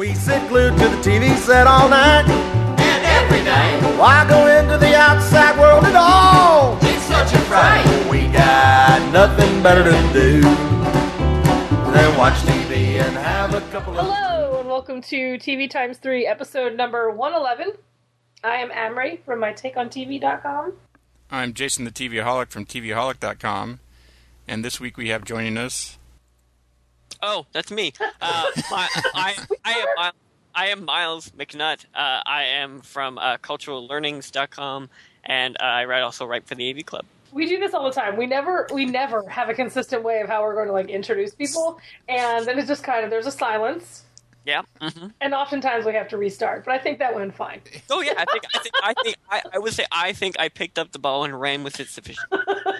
We sit glued to the TV set all night and every night. Why go into the outside world at all? It's such a fright. We got nothing better to do than watch TV and have a couple of... Hello, and welcome to TV Times 3, episode number 111. I am Amri from mytakeontv.com. I'm Jason the TVaholic from TVaholic.com. And this week we have joining us... Oh, that's me. I am Miles McNutt. I am from culturallearnings.com, and I also write for the AV Club. We do this all the time. We never have a consistent way of how we're going to introduce people, and then it's just kind of there's a silence. Yeah. Mm-hmm. And oftentimes we have to restart, but I think that went fine. Oh yeah, I would say I think I picked up the ball and ran with it sufficiently.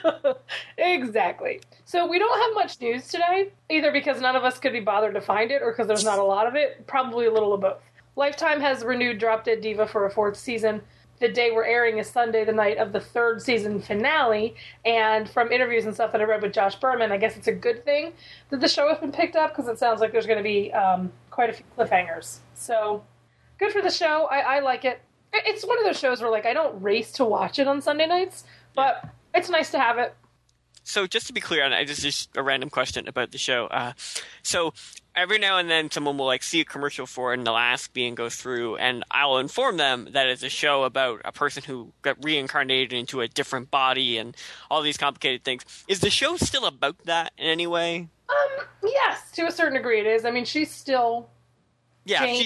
Exactly. So we don't have much news today, either because none of us could be bothered to find it or because there's not a lot of it. Probably a little of both. Lifetime has renewed Drop Dead Diva for a fourth season. The day we're airing is Sunday, the night of the third season finale. And from interviews and stuff that I read with Josh Berman, I guess it's a good thing that the show has been picked up because it sounds like there's going to be quite a few cliffhangers. So good for the show. I like it. It's one of those shows where I don't race to watch it on Sunday nights, but it's nice to have it. So just to be clear, and just a random question about the show. So every now and then someone will see a commercial for it and they'll ask me and go through, and I'll inform them that it's a show about a person who got reincarnated into a different body and all these complicated things. Is the show still about that in any way? Yes, to a certain degree it is. I mean, she's still Jane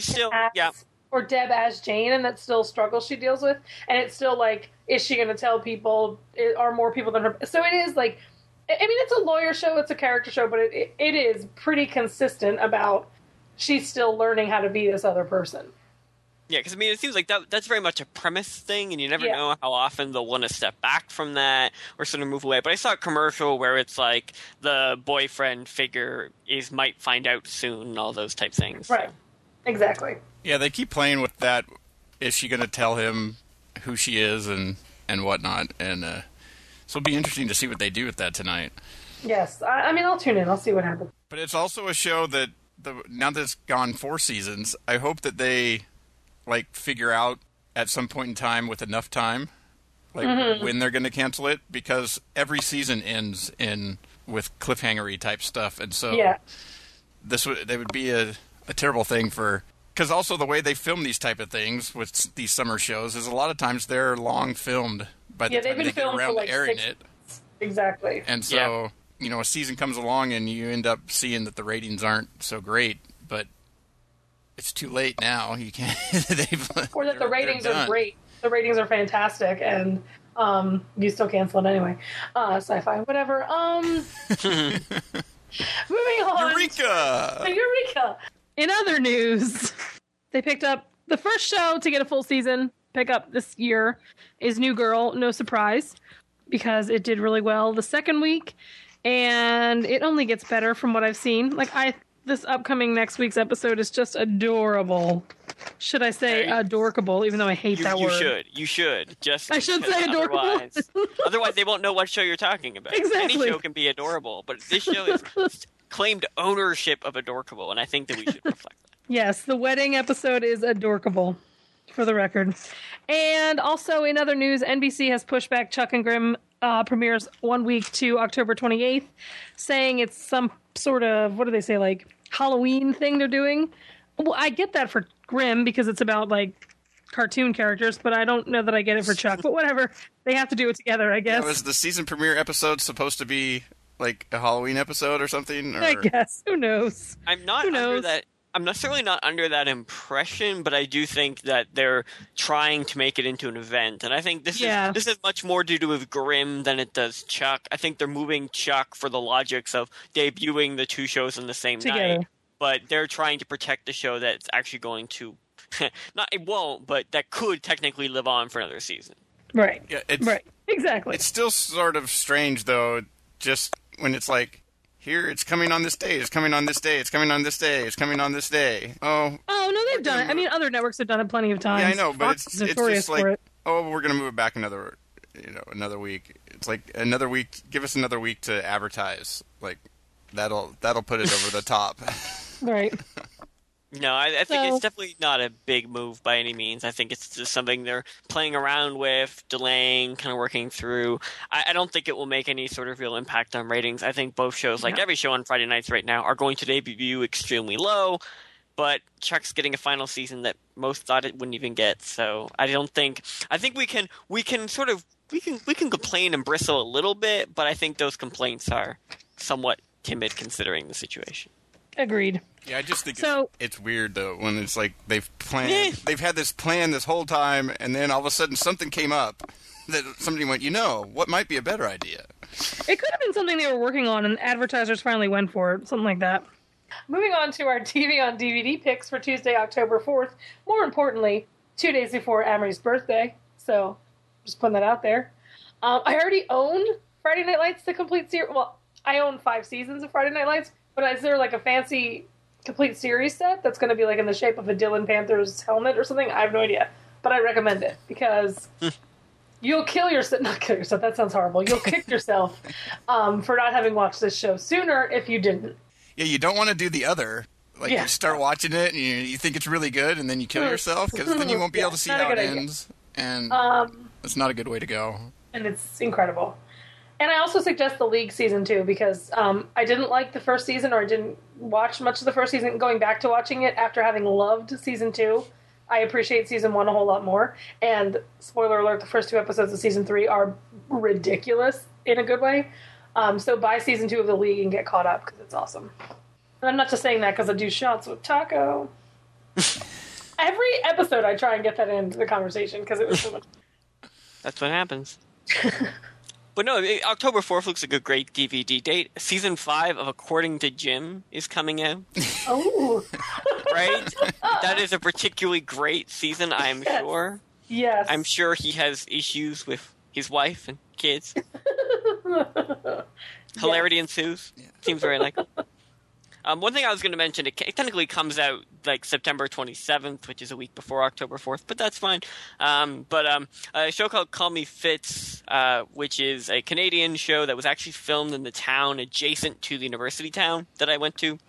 or Deb as Jane, and that's still a struggle she deals with. And it's still is she going to tell people? Are more people than her? So it is it's a lawyer show, it's a character show, but it is pretty consistent about she's still learning how to be this other person. Yeah, because it seems like that's very much a premise thing, and you never know how often they'll want to step back from that or sort of move away. But I saw a commercial where it's the boyfriend figure might find out soon and all those type things. Right, exactly. Yeah, they keep playing with that. Is she going to tell him who she is and whatnot? And so it'll be interesting to see what they do with that tonight. Yes, I mean, I'll tune in. I'll see what happens. But it's also a show that, now that it's gone 4 seasons, I hope that they, figure out at some point in time with enough time, when they're going to cancel it, because every season ends with cliffhanger-y type stuff, and so they would be a terrible thing for... Because also the way they film these type of things with these summer shows is a lot of times they're long filmed by the time they get around to airing it. Exactly. And so, a season comes along and you end up seeing that the ratings aren't so great, but it's too late now. You can't... or that the ratings are great. The ratings are fantastic, and you still cancel it anyway. Sci-fi, whatever. Moving on. Eureka! In other news, they picked up the first show to get a full season pick up this year is New Girl. No surprise, because it did really well the second week, and it only gets better from what I've seen. This upcoming next week's episode is just adorable. Should I say adorkable, even though I hate that word? You should. I should say adorable. Otherwise, they won't know what show you're talking about. Exactly. Any show can be adorable, but this show is claimed ownership of adorkable, and I think that we should reflect that. Yes, the wedding episode is adorkable, for the record. And also, in other news, NBC has pushed back Chuck and Grimm premieres 1 week to October 28th, saying it's some sort of, what do they say, Halloween thing they're doing. Well, I get that for Grimm because it's about, cartoon characters, but I don't know that I get it for Chuck. But whatever, they have to do it together, I guess. Was the season premiere episode supposed to be a Halloween episode or something? Or... I guess. Who knows? I'm necessarily not under that impression, but I do think that they're trying to make it into an event. And I think this is much more to do with Grimm than it does Chuck. I think they're moving Chuck for the logics of debuting the 2 shows on the same night. But they're trying to protect the show that's actually going to it won't, but that could technically live on for another season. Right. Yeah, right. Exactly. It's still sort of strange though, just when it's here, it's coming on this day, it's coming on this day, it's coming on this day, it's coming on this day. Oh, no, they've done it. I mean, other networks have done it plenty of times. Yeah, I know, but it's just we're going to move it back another week. It's another week, give us another week to advertise. That'll put it over the top. Right. No, I think it's definitely not a big move by any means. I think it's just something they're playing around with, delaying, kind of working through. I don't think it will make any sort of real impact on ratings. I think both shows, like every show on Friday nights right now, are going to debut extremely low. But Chuck's getting a final season that most thought it wouldn't even get. So I think we can complain and bristle a little bit, but I think those complaints are somewhat timid considering the situation. Agreed. Yeah, I just think it's weird though when it's like they've had this plan this whole time, and then all of a sudden something came up that somebody went, what might be a better idea? It could have been something they were working on, and advertisers finally went for it, something like that. Moving on to our TV on DVD picks for Tuesday, October 4th. More importantly, 2 days before Amory's birthday. So, just putting that out there. I already own Friday Night Lights, the complete series. Well, I own 5 seasons of Friday Night Lights, but is there like a fancy complete series set that's going to be like in the shape of a Dylan Panther's helmet or something? I have no idea. But I recommend it because you'll kill yourself. Not kill yourself, that sounds horrible. You'll kick yourself for not having watched this show sooner if you didn't. Yeah, you don't want to do the other. You start watching it and you think it's really good, and then you kill yourself because then you won't be able to see how it ends. And it's not a good way to go. And it's incredible. And I also suggest The League Season 2 because I didn't like the first season, or I didn't watch much of the first season. Going back to watching it after having loved Season 2, I appreciate Season 1 a whole lot more. And, spoiler alert, the first 2 episodes of Season 3 are ridiculous in a good way. So buy Season 2 of The League and get caught up because it's awesome. And I'm not just saying that because I do shots with Taco. Every episode I try and get that into the conversation because it was so much. That's what happens. But no, October 4th looks like a great DVD date. Season 5 of According to Jim is coming out. Oh. Right? That is a particularly great season, I'm sure. Yes. I'm sure he has issues with his wife and kids. Hilarity ensues. Yeah. Seems very likely. One thing I was going to mention, it technically comes out like September 27th, which is a week before October 4th, but that's fine. But a show called Call Me Fitz, which is a Canadian show that was actually filmed in the town adjacent to the university town that I went to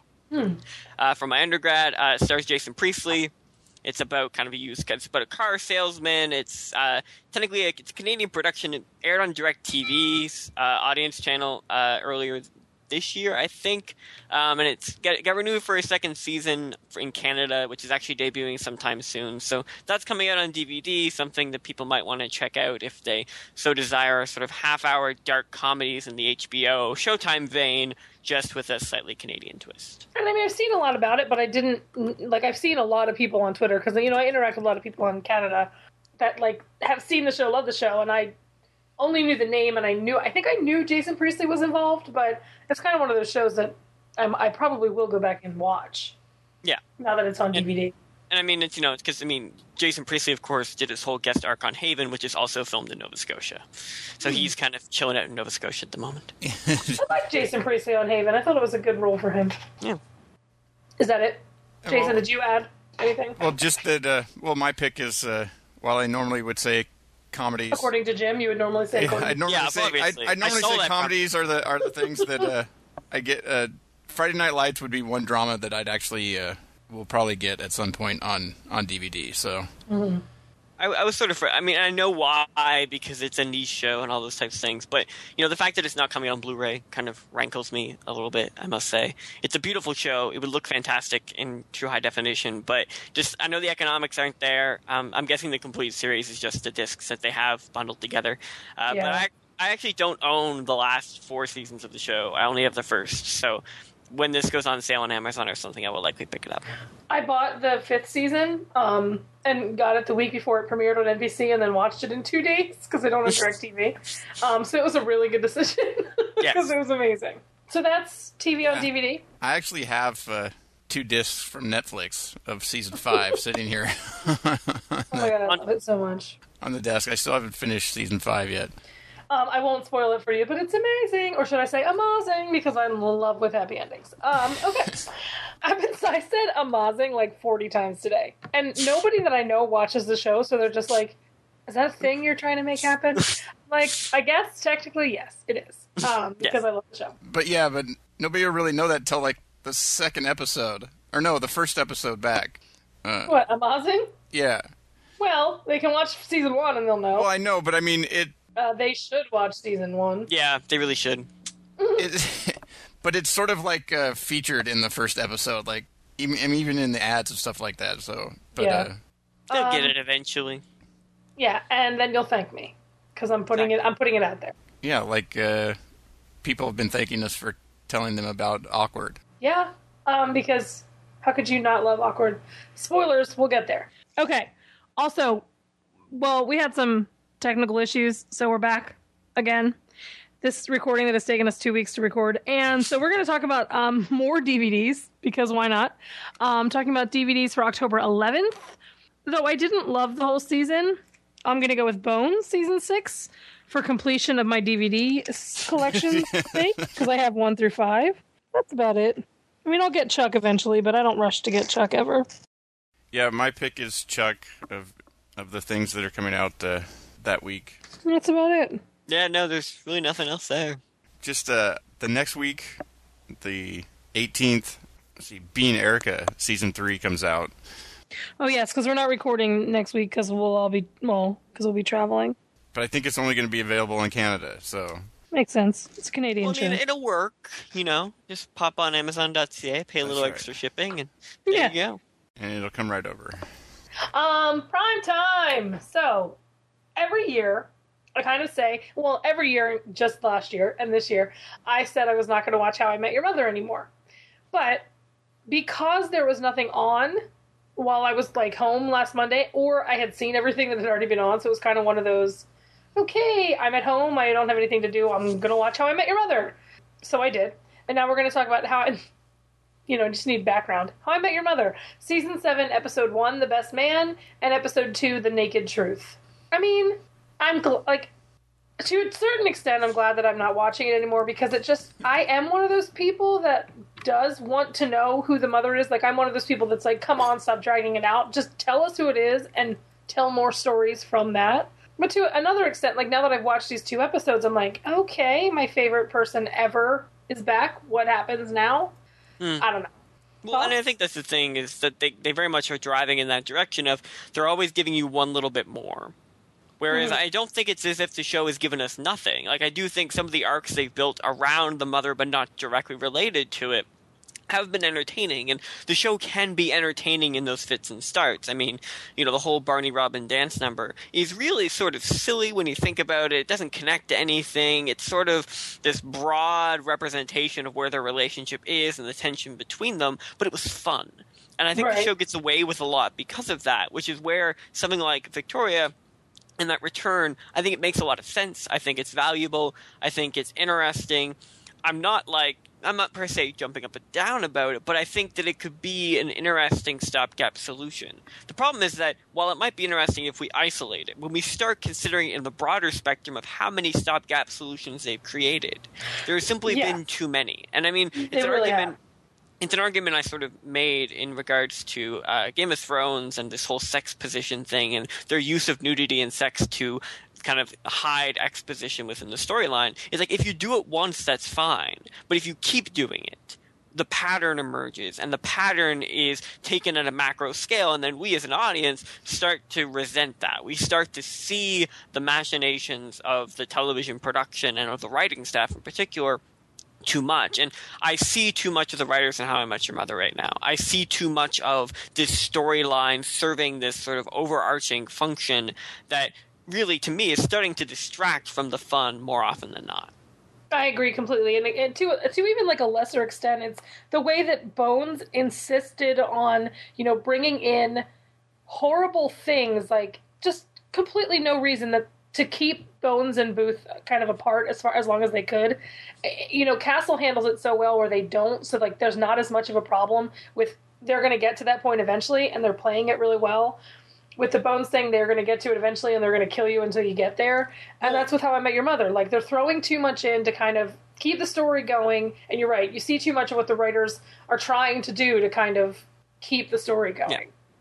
for my undergrad. It stars Jason Priestley. It's about it's about a car salesman. It's technically it's a Canadian production. It aired on DirecTV's audience channel earlier this year, I think, and it's got renewed for a second season in Canada, which is actually debuting sometime soon. So that's coming out on DVD, something that people might want to check out if they so desire, sort of half-hour dark comedies in the HBO Showtime vein, just with a slightly Canadian twist. And I mean, I've seen a lot about it, but I didn't, I've seen a lot of people on Twitter, because, I interact with a lot of people in Canada that, have seen the show, love the show, and I only knew the name, and I think I knew Jason Priestley was involved, but it's kind of one of those shows that I probably will go back and watch. Yeah. Now that it's on DVD. And I mean, it's because Jason Priestley, of course, did his whole guest arc on Haven, which is also filmed in Nova Scotia. So he's kind of chilling out in Nova Scotia at the moment. I like Jason Priestley on Haven. I thought it was a good role for him. Yeah. Is that it? Jason, did you add anything? Well, just that, my pick is, while I normally would say comedies. According to Jim, you would normally say comedies. I'd normally say comedies are the things that I get. Friday Night Lights would be one drama that I'd actually will probably get at some point on DVD. So I was sort of, I know why, because it's a niche show and all those types of things, but the fact that it's not coming on Blu-ray kind of rankles me a little bit, I must say. It's a beautiful show. It would look fantastic in true high definition, but I know the economics aren't there. I'm guessing the complete series is just the discs that they have bundled together. But I actually don't own the last 4 seasons of the show. I only have the first, so when this goes on sale on Amazon or something, I will likely pick it up. I bought the 5th season and got it the week before it premiered on NBC, and then watched it in 2 days because I don't have DirecTV. So it was a really good decision because it was amazing. So that's TV on DVD. I actually have 2 discs from Netflix of season 5 sitting here. Oh my god, I love it so much. On the desk. I still haven't finished season 5 yet. I won't spoil it for you, but it's amazing. Or should I say amazing, because I'm in love with happy endings. Okay. I said amazing like 40 times today. And nobody that I know watches the show, so they're just like, is that a thing you're trying to make happen? I guess technically, yes, it is. Because I love the show. But nobody will really know that until the second episode. Or no, the first episode back. What, Amazing? Yeah. Well, they can watch season 1 and they'll know. Well, I know, but I mean, it... they should watch season 1. Yeah, they really should. But it's sort of like featured in the first episode, like, even in the ads and stuff like that, so... But, yeah. They'll get it eventually. Yeah, and then you'll thank me. Because I'm putting it out there. Yeah, like, people have been thanking us for telling them about Awkward. Yeah, because how could you not love Awkward? Spoilers, we'll get there. Okay. Also, well, we had some technical issues, so we're back again. This recording that has taken us 2 weeks to record. And so we're going to talk about more DVDs, because why not? Talking about DVDs for October 11th. Though I didn't love the whole season, I'm going to go with Bones, season 6, for completion of my DVD collection sake, because I have 1 through 5. That's about it. I mean, I'll get Chuck eventually, but I don't rush to get Chuck ever. Yeah, my pick is Chuck of the things that are coming out that week. That's about it. Yeah, no, there's really nothing else there. Just the next week, the 18th, Being Erica, season 3 comes out. Oh, yes, because we're not recording next week because we'll be traveling. But I think it's only going to be available in Canada, so... Makes sense. It's a Canadian show. It'll work, Just pop on Amazon.ca, pay a little extra shipping, and there you go. And it'll come right over. Prime time! So, every year, I kind of say, well, every year, just last year and this year, I said I was not going to watch How I Met Your Mother anymore. But, because there was nothing on while I was, home last Monday, or I had seen everything that had already been on, so it was kind of one of those, okay, I'm at home, I don't have anything to do, I'm going to watch How I Met Your Mother. So I did. And now we're going to talk about how I... just need background. How I Met Your Mother. Season 7, Episode 1, The Best Man, and Episode 2, The Naked Truth. I mean, I'm, to a certain extent, I'm glad that I'm not watching it anymore, because I am one of those people that does want to know who the mother is. I'm one of those people that's like, come on, stop dragging it out. Just tell us who it is, and tell more stories from that. But to another extent, now that I've watched these 2 episodes, I'm like, okay, my favorite person ever is back. What happens now? I don't know. Well, and I think that's the thing, is that they very much are driving in that direction of they're always giving you one little bit more. Whereas I don't think it's as if the show has given us nothing. I do think some of the arcs they've built around the mother but not directly related to it have been entertaining, and the show can be entertaining in those fits and starts. I mean, the whole Barney Robin dance number is really sort of silly when you think about it. It doesn't connect to anything. It's sort of this broad representation of where their relationship is and the tension between them, but it was fun. And I think the show gets away with a lot because of that, which is where something like Victoria and that return, I think it makes a lot of sense. I think it's valuable. I think it's interesting. I'm not per se jumping up and down about it, but I think that it could be an interesting stopgap solution. The problem is that while it might be interesting if we isolate it, when we start considering in the broader spectrum of how many stopgap solutions they've created, there have simply been too many. And I mean, it's an argument I sort of made in regards to Game of Thrones and this whole sex position thing and their use of nudity and sex to kind of hide exposition within the storyline. It's if you do it once, that's fine. But if you keep doing it, the pattern emerges, and the pattern is taken at a macro scale, and then we as an audience start to resent that. We start to see the machinations of the television production and of the writing staff in particular too much. And I see too much of the writers in How I Met Your Mother right now. I see too much of this storyline serving this sort of overarching function that really, to me, is starting to distract from the fun more often than not. I agree completely. And to even a lesser extent, it's the way that Bones insisted on, bringing in horrible things, just completely no reason to keep Bones and Booth kind of apart as long as they could. Castle handles it so well where they don't, so there's not as much of a problem with they're going to get to that point eventually, and they're playing it really well. With the Bones thing, they're going to get to it eventually, and they're going to kill you until you get there. And that's with How I Met Your Mother. They're throwing too much in to kind of keep the story going. And you're right, you see too much of what the writers are trying to do to kind of keep the story going. Yeah.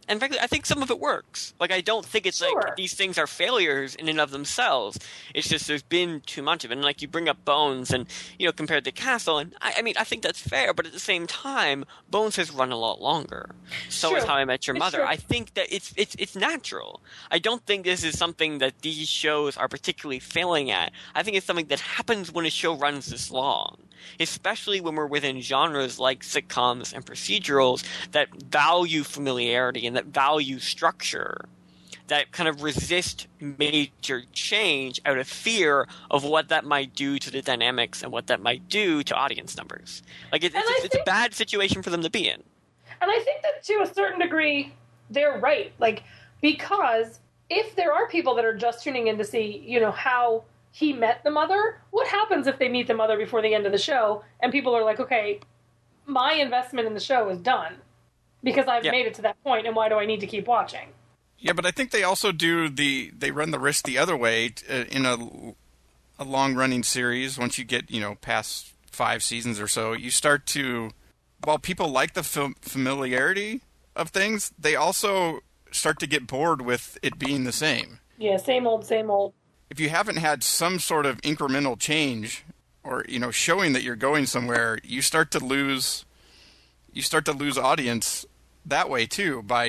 And frankly, I think some of it works. Like, I don't think it's like these things are failures in and of themselves. It's just there's been too much of it. And like you bring up Bones and, compared to Castle, and I mean, I think that's fair, but at the same time, Bones has run a lot longer. So is How I Met Your Mother. I think that it's natural. I don't think this is something that these shows are particularly failing at. I think it's something that happens when a show runs this long. Especially when we're within genres like sitcoms and procedurals that value familiarity and that value structure, that kind of resist major change out of fear of what that might do to the dynamics and what that might do to audience numbers. Like, it's a bad situation for them to be in. And I think that to a certain degree, they're right. Like, because if there are people that are just tuning in to see, how he met the mother, what happens if they meet the mother before the end of the show and people are like, okay, my investment in the show is done because I've made it to that point, and why do I need to keep watching? Yeah, but I think they also they run the risk the other way in a long-running series. Once you get, past 5 seasons or so, you start to, while people like the familiarity of things, they also start to get bored with it being the same. Yeah, same old, same old. If you haven't had some sort of incremental change or, showing that you're going somewhere, you start to lose audience that way too by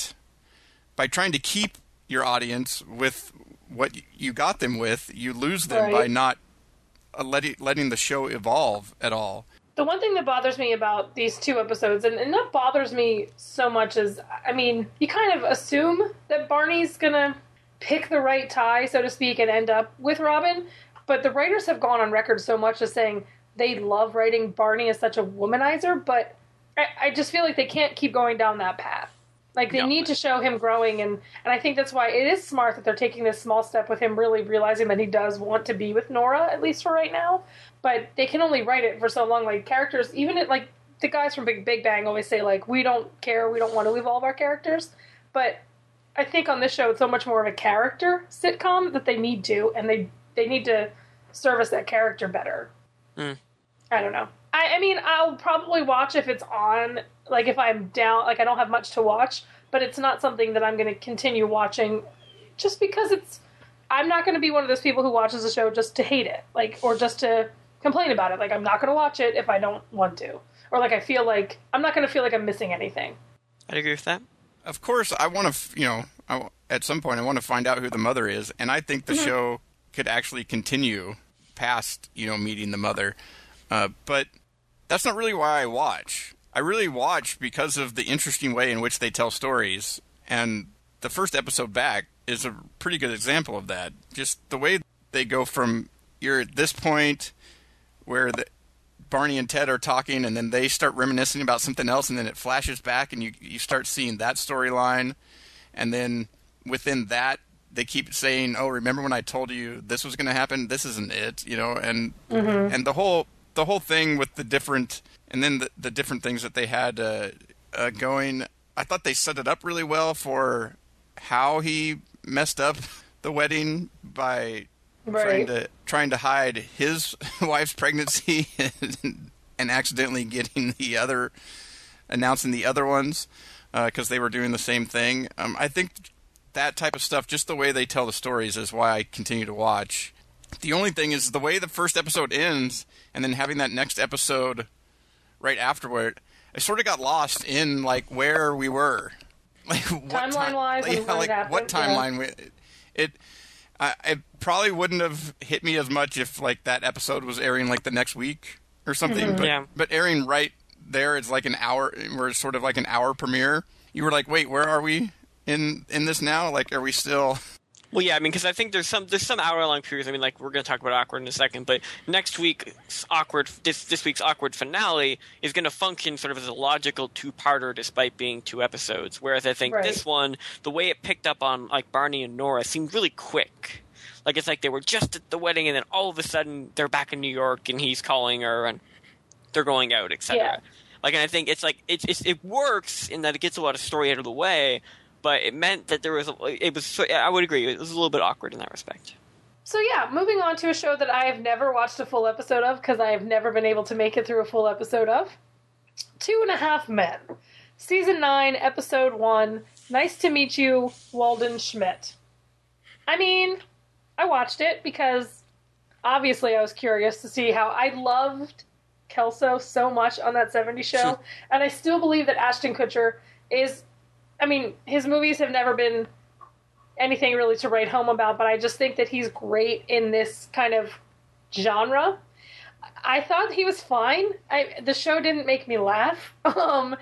trying to keep your audience with what you got them with. You lose them by not letting the show evolve at all. The one thing that bothers me about these 2 episodes, and not bothers me so much as, I mean, you kind of assume that Barney's gonna pick the right tie, so to speak, and end up with Robin. But the writers have gone on record so much as saying they love writing Barney as such a womanizer, but I just feel like they can't keep going down that path. Like, they need to show him growing, and I think that's why it is smart that they're taking this small step with him really realizing that he does want to be with Nora, at least for right now. But they can only write it for so long. Like, characters, even like the guys from Big Bang always say, like, we don't care, we don't want to evolve our characters. But I think on this show it's so much more of a character sitcom that they need to, and they need to service that character better. I don't know. I mean, I'll probably watch if it's on, like if I'm down, like I don't have much to watch, but it's not something that I'm going to continue watching just because I'm not going to be one of those people who watches a show just to hate it, like, or just to complain about it. Like, I'm not going to watch it if I don't want to. Or like, I'm not going to feel like I'm missing anything. I'd agree with that. Of course, I want to, at some point I want to find out who the mother is, and I think the show could actually continue past, meeting the mother. But that's not really why I watch. I really watch because of the interesting way in which they tell stories, and the first episode back is a pretty good example of that. Just the way they go from, you're at this point where Barney and Ted are talking, and then they start reminiscing about something else, and then it flashes back, and you start seeing that storyline, and then within that, they keep saying, "Oh, remember when I told you this was going to happen? This isn't it," and and the whole thing with the different, and then the different things that they had going. I thought they set it up really well for how he messed up the wedding by trying to hide his wife's pregnancy and accidentally announcing the other ones because they were doing the same thing. I think that type of stuff, just the way they tell the stories, is why I continue to watch. The only thing is the way the first episode ends, and then having that next episode right afterward, I sort of got lost in like where we were, like timeline-wise, what timeline. Yeah. It probably wouldn't have hit me as much if like that episode was airing like the next week or something. But airing right there, it's like an hour. We're sort of like an hour premiere. You were like, wait, where are we in this now? Like, are we still? Well, yeah, I mean, because I think there's some hour-long periods. I mean, like, we're going to talk about Awkward in a second, but next week's this week's Awkward finale is going to function sort of as a logical two-parter despite being 2 episodes. Whereas I think this one, the way it picked up on, like, Barney and Nora seemed really quick. Like, it's like they were just at the wedding, and then all of a sudden they're back in New York, and he's calling her, and they're going out, etc. Yeah. Like, and I think it's like, it works in that it gets a lot of story out of the way, but it meant that I would agree, it was a little bit awkward in that respect. So yeah, moving on to a show that I have never watched a full episode of, because I have never been able to make it through a full episode of. 2.5 Men. Season 9, Episode 1, Nice to meet you, Walden Schmidt. I mean, I watched it because obviously I was curious to see how I loved Kelso so much on that 70s show. And I still believe that Ashton Kutcher is, I mean, his movies have never been anything really to write home about, but I just think that he's great in this kind of genre. I thought he was fine. The show didn't make me laugh. And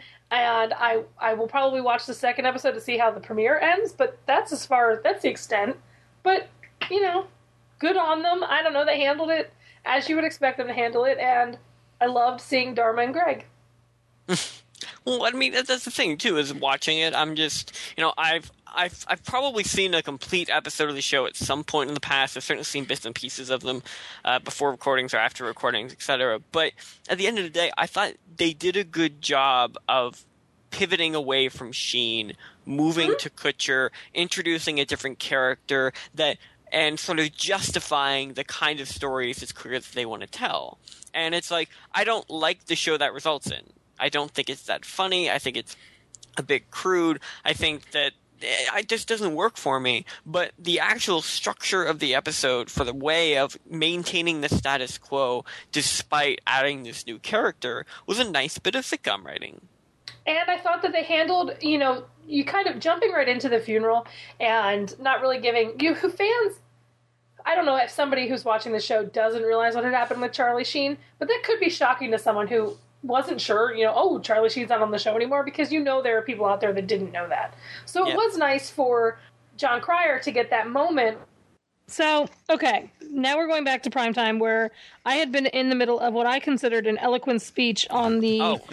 I will probably watch the second episode to see how the premiere ends, but that's the extent. But, good on them. I don't know, they handled it as you would expect them to handle it, and I loved seeing Dharma and Greg. Well, I mean, that's the thing, too, is watching it, I'm just, I've probably seen a complete episode of the show at some point in the past. I've certainly seen bits and pieces of them before recordings or after recordings, etc. But at the end of the day, I thought they did a good job of pivoting away from Sheen, moving to Kutcher, introducing a different character and sort of justifying the kind of stories it's clear that they want to tell. And it's like, I don't like the show that results in. I don't think it's that funny. I think it's a bit crude. I think that it just doesn't work for me. But the actual structure of the episode, for the way of maintaining the status quo despite adding this new character, was a nice bit of sitcom writing. And I thought that they handled, you kind of jumping right into the funeral and not really giving fans. I don't know if somebody who's watching the show doesn't realize what had happened with Charlie Sheen, but that could be shocking to someone who wasn't sure, Charlie Sheen's not on the show anymore, because there are people out there that didn't know that. So It was nice for Jon Cryer to get that moment. So, okay, now we're going back to primetime, where I had been in the middle of what I considered an eloquent speech on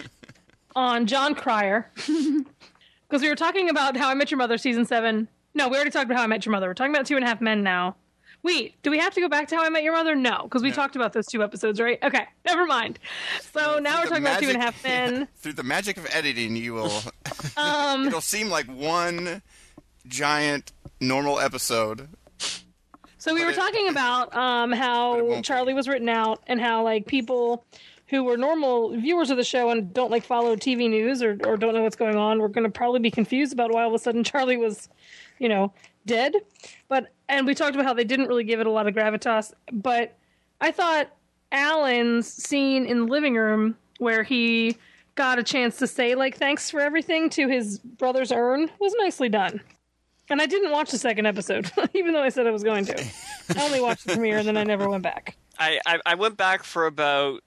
on Jon Cryer, because we were talking about How I Met Your Mother season 7. No, we already talked about How I Met Your Mother. We're talking about 2.5 Men now. Wait, do we have to go back to How I Met Your Mother? No, because we talked about those 2 episodes, right? Okay, never mind. So now we're talking about 2.5 Men. Through the magic of editing, you will... it'll seem like one giant normal episode. So we were talking about how Charlie was written out, and how people who were normal viewers of the show and don't follow TV news or don't know what's going on, we're going to probably be confused about why all of a sudden Charlie was, dead. And we talked about how they didn't really give it a lot of gravitas, but I thought Alan's scene in the living room where he got a chance to say thanks for everything to his brother's urn was nicely done. And I didn't watch the second episode, even though I said I was going to. I only watched the premiere and then I never went back. I went back for about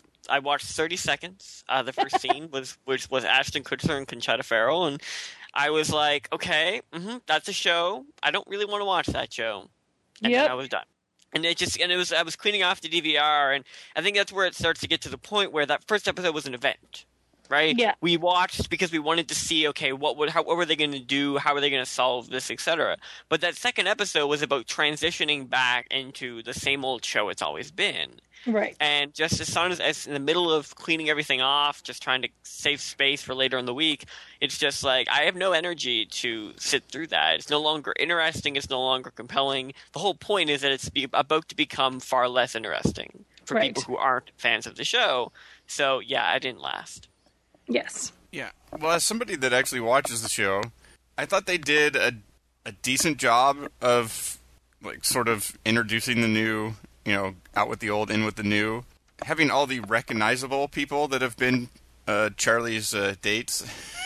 I watched 30 seconds. The first scene was Ashton Kutcher and Conchata Ferrell, and I was like, okay, that's a show. I don't really want to watch that show. And then I was done. And I was cleaning off the DVR, and I think that's where it starts to get to the point where that first episode was an event, right? Yeah. We watched because we wanted to see, okay, what were they going to do? How were they going to solve this, etc. But that second episode was about transitioning back into the same old show it's always been. Right. And just as soon as in the middle of cleaning everything off, just trying to save space for later in the week, it's just like, I have no energy to sit through that. It's no longer interesting. It's no longer compelling. The whole point is that it's about to become far less interesting for people who aren't fans of the show. So, yeah, I didn't last. Yes. Yeah. Well, as somebody that actually watches the show, I thought they did a decent job of, sort of introducing the new... out with the old, in with the new. Having all the recognizable people that have been Charlie's dates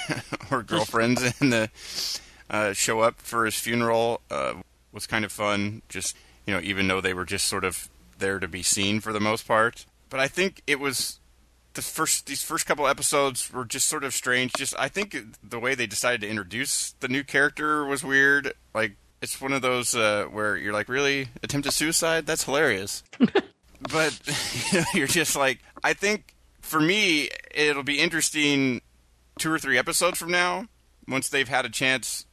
or girlfriends in the show up for his funeral was kind of fun. Just, even though they were just sort of there to be seen for the most part. But I think it was these first couple episodes were just sort of strange. I think the way they decided to introduce the new character was weird. It's one of those where you're like, really? Attempted suicide? That's hilarious. But you're just like, I think for me, it'll be interesting 2 or 3 episodes from now, once they've had a chance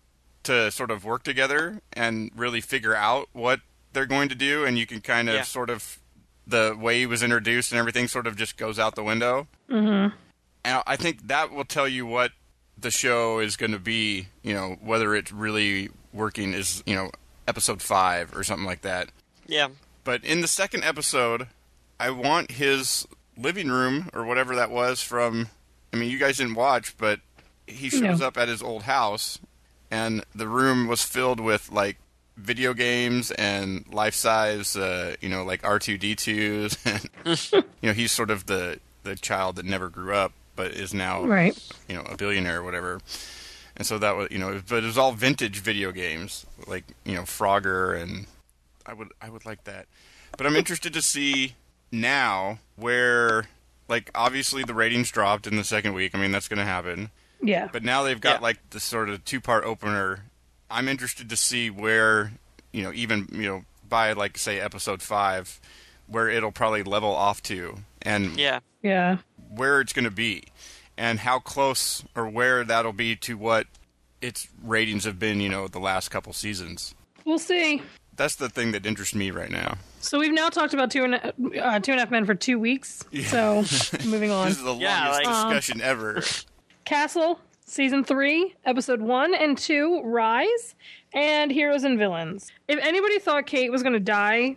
to sort of work together and really figure out what they're going to do. And you can kind of sort of, the way he was introduced and everything sort of just goes out the window. Mm-hmm. And I think that will tell you what the show is going to be, whether it's really working is, episode 5 or something like that. Yeah. But in the second episode, I want his living room or whatever that was from, you guys didn't watch, but he shows up at his old house, and the room was filled with, like, video games and life-size, like R2-D2s. And, he's sort of the child that never grew up, but is now, a billionaire or whatever. And so that was, but it was all vintage video games, like, Frogger, and I would like that. But I'm interested to see now where, like, obviously the ratings dropped in the second week. I mean, that's going to happen. Yeah. But now they've got, like, this sort of two-part opener. I'm interested to see where, even, by, like, say, episode 5, where it'll probably level off to. And where it's going to be. And how close or where that'll be to what its ratings have been, the last couple seasons. We'll see. That's the thing that interests me right now. So we've now talked about Two and a Half Men for 2 weeks. Yeah. So moving on. This is the longest discussion ever. Castle, Season 3, Episode 1 and 2, Rise, and Heroes and Villains. If anybody thought Kate was going to die,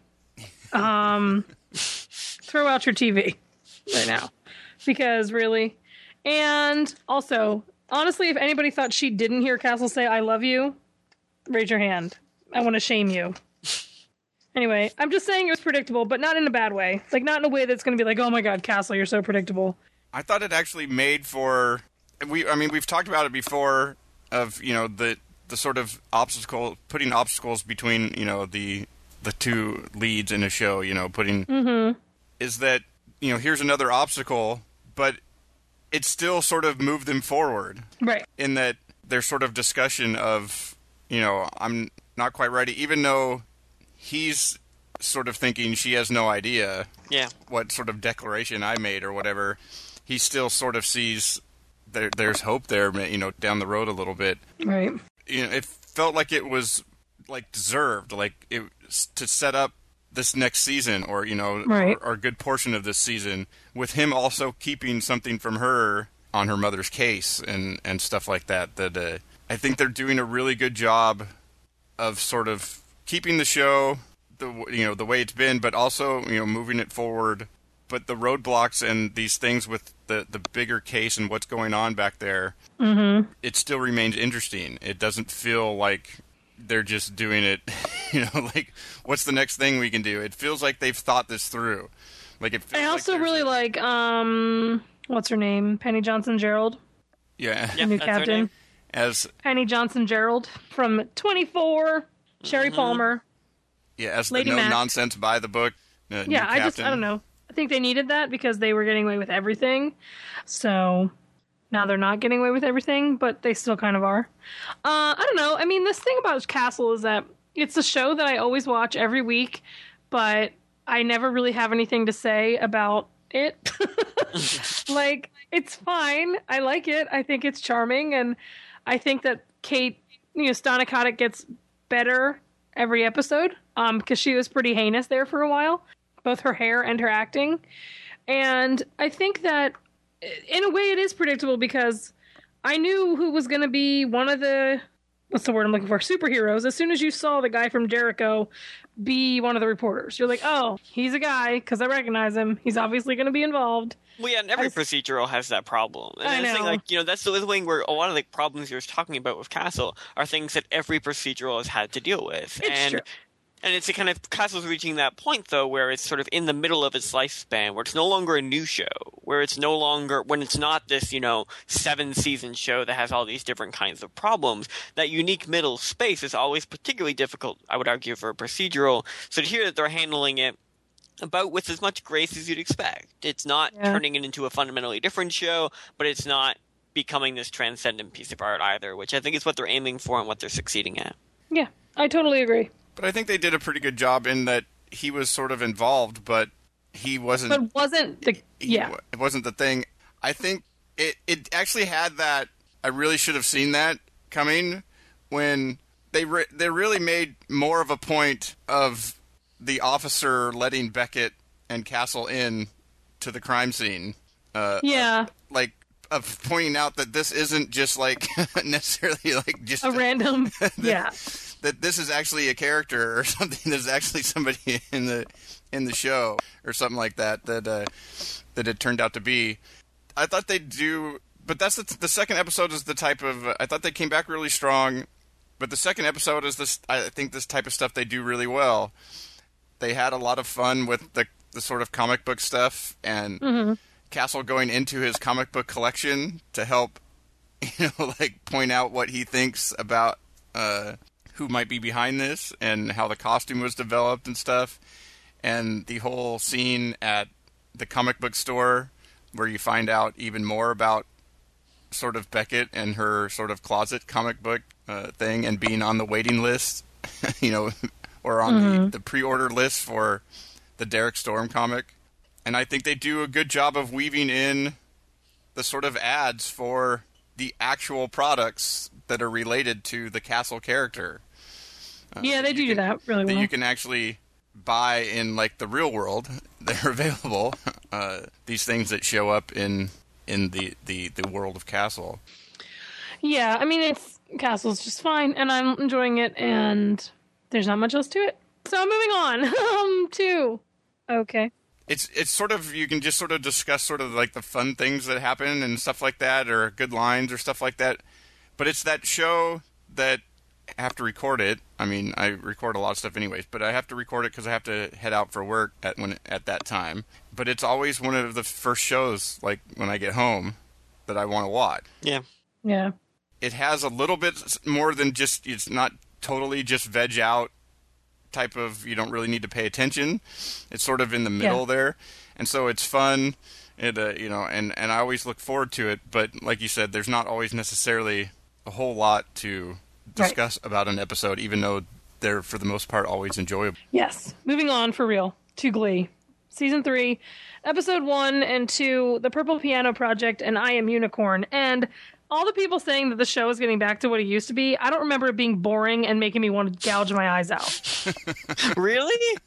throw out your TV right now. Because, really. And also, honestly, if anybody thought she didn't hear Castle say, I love you, raise your hand. I want to shame you. Anyway, I'm just saying it was predictable, but not in a bad way. Like, not in a way that's going to be like, oh my god, Castle, you're so predictable. I thought it actually made for... we've talked about it before, of, the sort of putting obstacles between, the two leads in a show, putting... Mm-hmm. Is that, here's another obstacle, but it still sort of moved them forward. Right. In that their sort of discussion of, I'm not quite ready, even though he's sort of thinking she has no idea what sort of declaration I made or whatever, he still sort of sees there's hope there, down the road a little bit. Right. It felt like it was, like, deserved, like, it to set up this next season, or, or a good portion of this season, with him also keeping something from her on her mother's case and stuff like that, that I think they're doing a really good job of sort of keeping the show the way it's been, but also, moving it forward. But the roadblocks and these things with the bigger case and what's going on back there, it still remains interesting. It doesn't feel like they're just doing it, like, what's the next thing we can do? It feels like they've thought this through. Like, it feels I also really like, what's her name? Penny Johnson-Gerald? Yeah. The new captain. As Penny Johnson-Gerald from 24, Sherry Palmer. Yeah, as Lady the Mac. no-nonsense by the book. Yeah, I don't know. I think they needed that because they were getting away with everything. So now they're not getting away with everything, but they still kind of are. I don't know. I mean, this thing about Castle is that it's a show that I always watch every week, but I never really have anything to say about it. Like, it's fine. I like it. I think it's charming, and I think that Kate, Stanakotic gets better every episode, because she was pretty heinous there for a while, both her hair and her acting. And I think that in a way it is predictable, because I knew who was going to be one of the, what's the word I'm looking for, superheroes. As soon as you saw the guy from Jericho be one of the reporters, you're like, oh, he's a guy, because I recognize him. He's obviously going to be involved. Well, yeah, and every procedural has that problem. And I know. Thing, like, that's the thing where a lot of the problems you're talking about with Castle are things that every procedural has had to deal with. It's true. And it's a kind of, Castle's reaching that point, though, where it's sort of in the middle of its lifespan, where it's no longer a new show, where it's no longer, when it's not this, 7-season show that has all these different kinds of problems, that unique middle space is always particularly difficult, I would argue, for a procedural. So to hear that they're handling it about with as much grace as you'd expect. It's not turning it into a fundamentally different show, but it's not becoming this transcendent piece of art either, which I think is what they're aiming for and what they're succeeding at. Yeah, I totally agree. But I think they did a pretty good job in that he was sort of involved, but he wasn't... But wasn't the... Yeah. It wasn't the thing. I think it actually had that... I really should have seen that coming when they really made more of a point of the officer letting Beckett and Castle in to the crime scene. Of pointing out that this isn't just like necessarily like just a random that this is actually a character or something. There's actually somebody in the show or something like that it turned out to be. I thought they'd do but that's the second episode is the type of I thought they came back really strong, but the second episode is this. I think this type of stuff they do really well. They had a lot of fun with the sort of comic book stuff, and Castle going into his comic book collection to help, like point out what he thinks about who might be behind this and how the costume was developed and stuff, and the whole scene at the comic book store where you find out even more about sort of Beckett and her sort of closet comic book thing and being on the waiting list, or on the pre-order list for the Derek Storm comic. And I think they do a good job of weaving in the sort of ads for the actual products that are related to the Castle character. Yeah, they do that really well. That you can actually buy in like the real world. They're available. These things that show up in the world of Castle. Yeah, I mean Castle's just fine, and I'm enjoying it, and there's not much else to it. So moving on to okay. It's sort of, you can just sort of discuss sort of like the fun things that happen and stuff like that, or good lines or stuff like that. But it's that show that I have to record it. I mean, I record a lot of stuff anyways, but I have to record it because I have to head out for work at that time. But it's always one of the first shows, like when I get home, that I want to watch. Yeah. Yeah. It has a little bit more than just, it's not totally just veg out type of, you don't really need to pay attention. It's sort of in the middle there. And so it's fun. It, and I always look forward to it. But like you said, there's not always necessarily a whole lot to discuss about an episode, even though they're, for the most part, always enjoyable. Yes. Moving on, for real, to Glee. Season 3, Episode 1 and 2, The Purple Piano Project, and I Am Unicorn. And all the people saying that the show is getting back to what it used to be, I don't remember it being boring and making me want to gouge my eyes out. Really?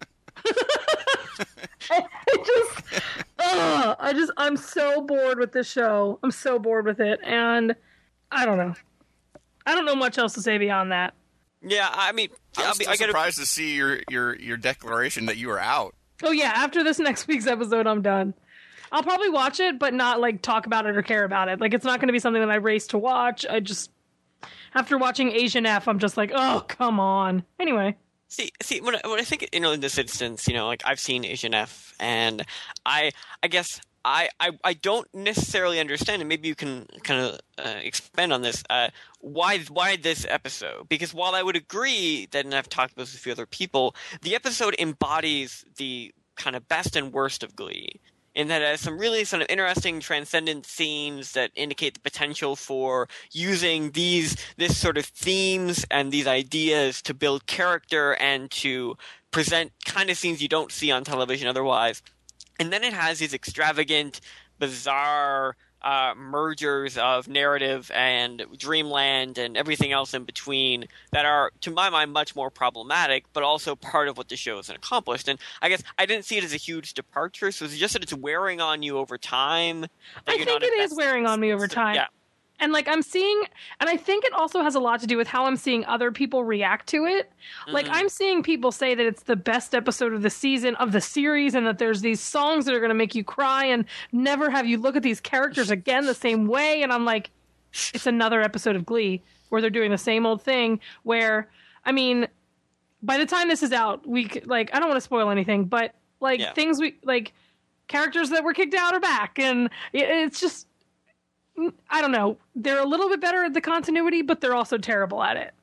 I'm so bored with this show. I'm so bored with it, and I don't know. I don't know much else to say beyond that. Yeah, I mean, I was surprised to see your declaration that you were out. Oh yeah, after this next week's episode, I'm done. I'll probably watch it, but not like talk about it or care about it. Like, it's not going to be something that I race to watch. I just, after watching Asian F, I'm just like, oh, come on. Anyway. See, when I think, in this instance, like I've seen Asian F, and I guess I don't necessarily understand, and maybe you can kind of expand on this. Why this episode? Because while I would agree that, and I've talked about this with a few other people, the episode embodies the kind of best and worst of Glee, in that it has some really sort of interesting transcendent scenes that indicate the potential for using this sort of themes and these ideas to build character and to present kind of scenes you don't see on television otherwise. And then it has these extravagant, bizarre mergers of narrative and dreamland and everything else in between that are, to my mind, much more problematic, but also part of what the show has accomplished. And I guess I didn't see it as a huge departure, so it's just that it's wearing on you over time. I think it is wearing on me over time. Yeah. And like I'm seeing, and I think it also has a lot to do with how I'm seeing other people react to it. Like I'm seeing people say that it's the best episode of the season, of the series, and that there's these songs that are going to make you cry and never have you look at these characters again the same way. And I'm like, it's another episode of Glee where they're doing the same old thing where, I mean, by the time this is out, I don't want to spoil anything, but things characters that were kicked out are back. And it's just, I don't know. They're a little bit better at the continuity, but they're also terrible at it.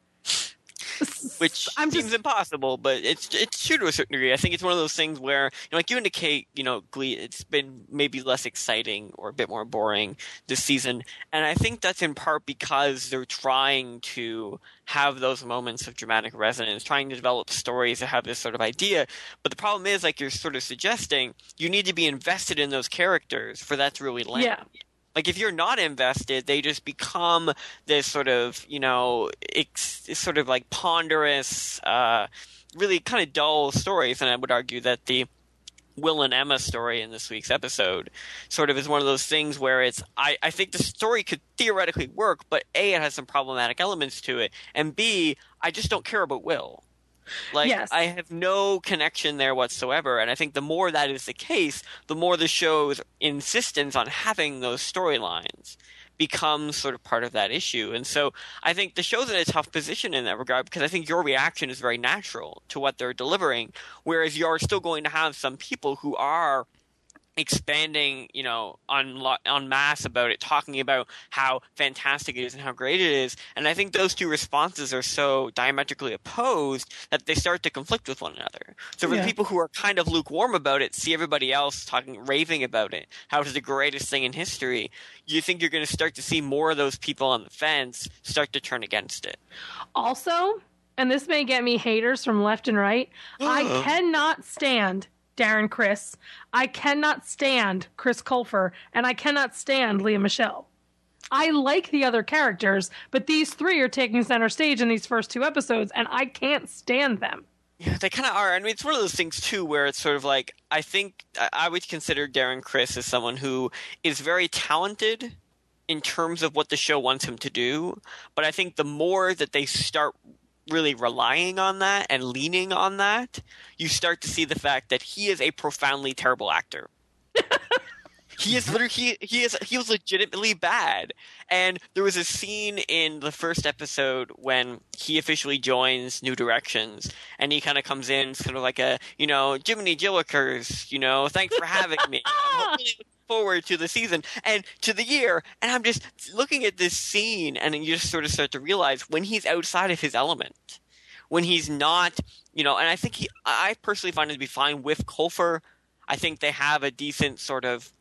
Which seems impossible, but it's true to a certain degree. I think it's one of those things where, like you indicate, Glee, it's been maybe less exciting or a bit more boring this season. And I think that's in part because they're trying to have those moments of dramatic resonance, trying to develop stories that have this sort of idea. But the problem is, like you're sort of suggesting, you need to be invested in those characters for that to really land. Yeah. Like, if you're not invested, they just become this sort of, sort of like ponderous, really kind of dull stories. And I would argue that the Will and Emma story in this week's episode sort of is one of those things where I think the story could theoretically work, but A, it has some problematic elements to it, and B, I just don't care about Will. Like, yes. I have no connection there whatsoever. And I think the more that is the case, the more the show's insistence on having those storylines becomes sort of part of that issue. And so I think the show's in a tough position in that regard, because I think your reaction is very natural to what they're delivering, whereas you're still going to have some people who are expanding, en masse about it, talking about how fantastic it is and how great it is. And I think those two responses are so diametrically opposed that they start to conflict with one another. So for the people who are kind of lukewarm about it, see everybody else raving about it, how it's the greatest thing in history, you think you're going to start to see more of those people on the fence start to turn against it. Also, and this may get me haters from left and right, I cannot stand Darren Criss, I cannot stand Chris Colfer, and I cannot stand Leah Michele. I like the other characters, but these three are taking center stage in these first 2 episodes, and I can't stand them. Yeah, they kind of are. I mean, it's one of those things, too, where it's sort of like, I think I would consider Darren Criss as someone who is very talented in terms of what the show wants him to do, but I think the more that they start really relying on that and leaning on that, you start to see the fact that he is a profoundly terrible actor. He was legitimately bad. And there was a scene in the first episode when he officially joins New Directions, and he kind of comes in sort of like a, Jiminy Jillikers, thanks for having me. I'm hopefully looking forward to the season and to the year. And I'm just looking at this scene, and you just sort of start to realize when he's outside of his element, when he's not, and I think I personally find it to be fine with Colfer. I think they have a decent sort of,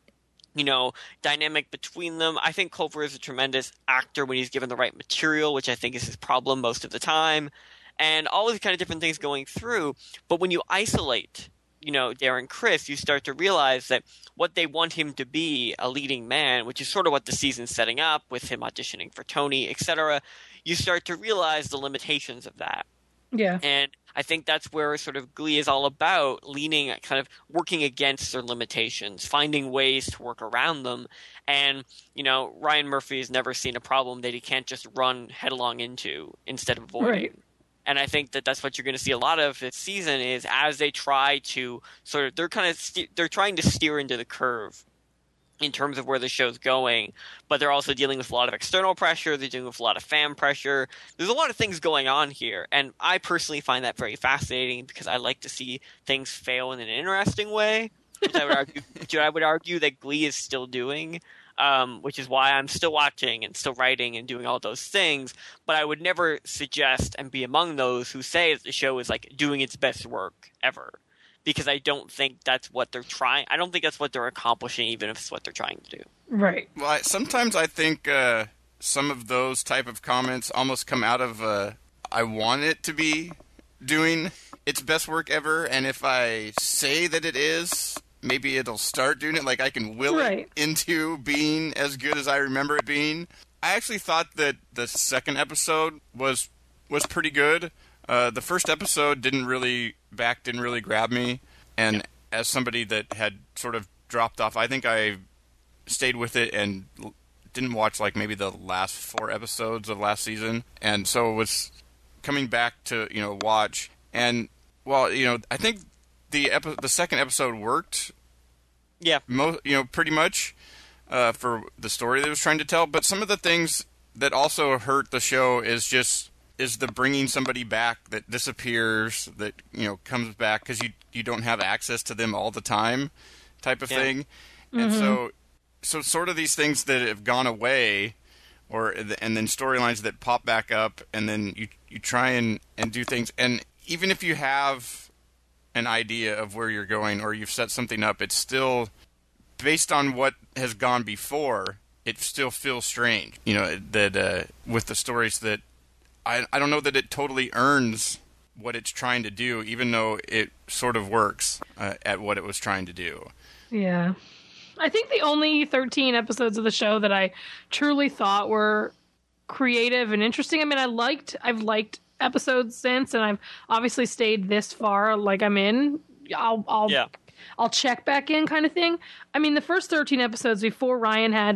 dynamic between them. I think Colfer is a tremendous actor when he's given the right material, which I think is his problem most of the time, and all these kind of different things going through. But when you isolate, Darren Criss, you start to realize that what they want him to be, a leading man, which is sort of what the season's setting up with him auditioning for Tony, etc., you start to realize the limitations of that. Yeah. And I think that's where sort of Glee is all about, leaning, kind of working against their limitations, finding ways to work around them. And, Ryan Murphy has never seen a problem that he can't just run headlong into instead of avoiding. Right. And I think that that's what you're going to see a lot of this season is as they try to sort of, they're trying to steer into the curve in terms of where the show's going, but they're also dealing with a lot of external pressure. They're dealing with a lot of fan pressure. There's a lot of things going on here, and I personally find that very fascinating because I like to see things fail in an interesting way, which I would argue that Glee is still doing, which is why I'm still watching and still writing and doing all those things. But I would never suggest and be among those who say that the show is like doing its best work ever. Because I don't think that's what they're trying. I don't think that's what they're accomplishing, even if it's what they're trying to do. Right. Well, sometimes I think some of those type of comments almost come out of I want it to be doing its best work ever, and if I say that it is, maybe it'll start doing it. Like I can will it into being as good as I remember it being. I actually thought that the second episode was pretty good. The first episode didn't really grab me, and as somebody that had sort of dropped off, I think I stayed with it and didn't watch like maybe the last 4 episodes of last season, and so was coming back to watch. And well, I think the second episode worked. Yeah, pretty much for the story that it was trying to tell. But some of the things that also hurt the show is the bringing somebody back that disappears, that comes back because you don't have access to them all the time, type of thing. And so sort of these things that have gone away, and then storylines that pop back up, and then you try and do things, and even if you have an idea of where you're going or you've set something up, it's still based on what has gone before. It still feels strange, that with the stories that. I don't know that it totally earns what it's trying to do, even though it sort of works at what it was trying to do. Yeah. I think the only 13 episodes of the show that I truly thought were creative and interesting. I mean, I've liked episodes since, and I've obviously stayed this far. Like I'm in. I'll check back in, kind of thing. I mean, the first 13 episodes before Ryan had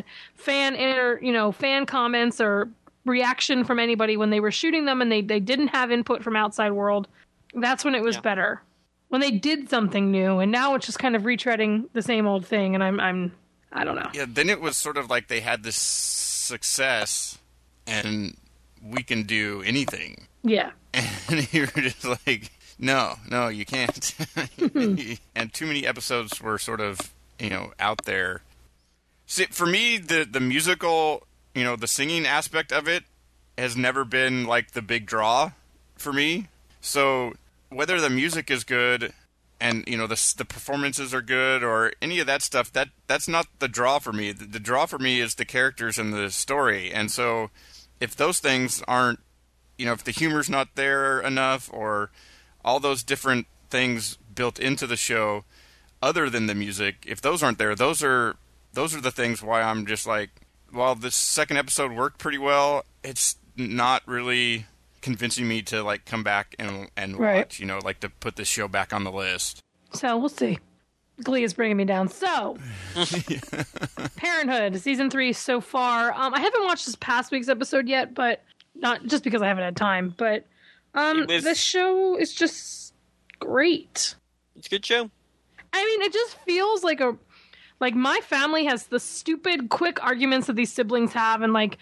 fan comments or reaction from anybody when they were shooting them, and they didn't have input from outside world. That's when it was better. When they did something new, and now it's just kind of retreading the same old thing, and I don't know. Yeah, then it was sort of like they had this success, and we can do anything. Yeah. And you're just like, no, you can't. And too many episodes were sort of, out there. See, for me, the musical, the singing aspect of it has never been like the big draw for me. So whether the music is good and, the performances are good or any of that stuff, that's not the draw for me. The draw for me is the characters and the story. And so if those things aren't, if the humor's not there enough or all those different things built into the show other than the music, if those aren't there, those are the things why I'm just like, while this second episode worked pretty well, it's not really convincing me to like come back and watch, like to put this show back on the list. So we'll see. Glee is bringing me down. So, Parenthood, season 3 so far. I haven't watched this past week's episode yet, but not just because I haven't had time, but this show is just great. It's a good show. I mean, it just feels like my family has the stupid, quick arguments that these siblings have, and I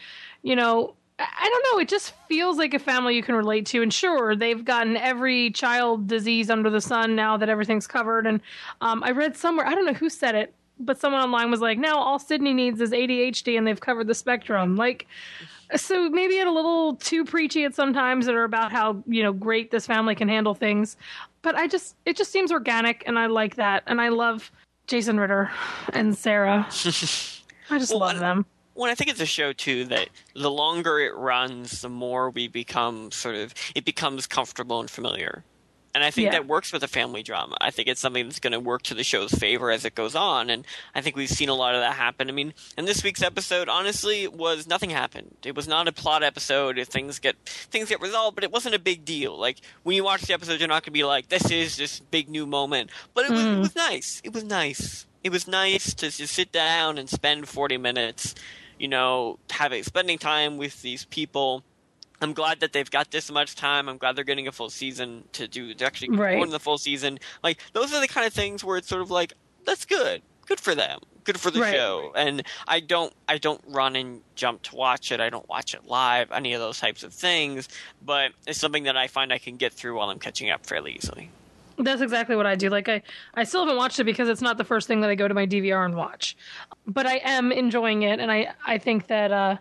don't know, it just feels like a family you can relate to. And sure, they've gotten every child disease under the sun now that everything's covered. And I read somewhere, I don't know who said it, but someone online was like, now all Sydney needs is ADHD and they've covered the spectrum. So maybe it's a little too preachy at some times that are about how, great this family can handle things. But it just seems organic, and I like that. And I love Jason Ritter and Sarah. I just love them. Well, I think it's a show, too, that the longer it runs, the more we become it becomes comfortable and familiar. And I think that works with a family drama. I think it's something that's going to work to the show's favor as it goes on. And I think we've seen a lot of that happen. I mean, in this week's episode, honestly, nothing happened. It was not a plot episode. Things get resolved, but it wasn't a big deal. Like, when you watch the episode, you're not going to be like, this is this big new moment. But it was nice. It was nice. It was nice to just sit down and spend 40 minutes, spending time with these people. I'm glad that they've got this much time. I'm glad they're getting a full season to actually more than the full season. Like, those are the kind of things where it's sort of like, that's good. Good for them. Good for the show. And I don't run and jump to watch it. I don't watch it live, any of those types of things. But it's something that I find I can get through while I'm catching up fairly easily. That's exactly what I do. Like, I still haven't watched it because it's not the first thing that I go to my DVR and watch. But I am enjoying it, and I think that,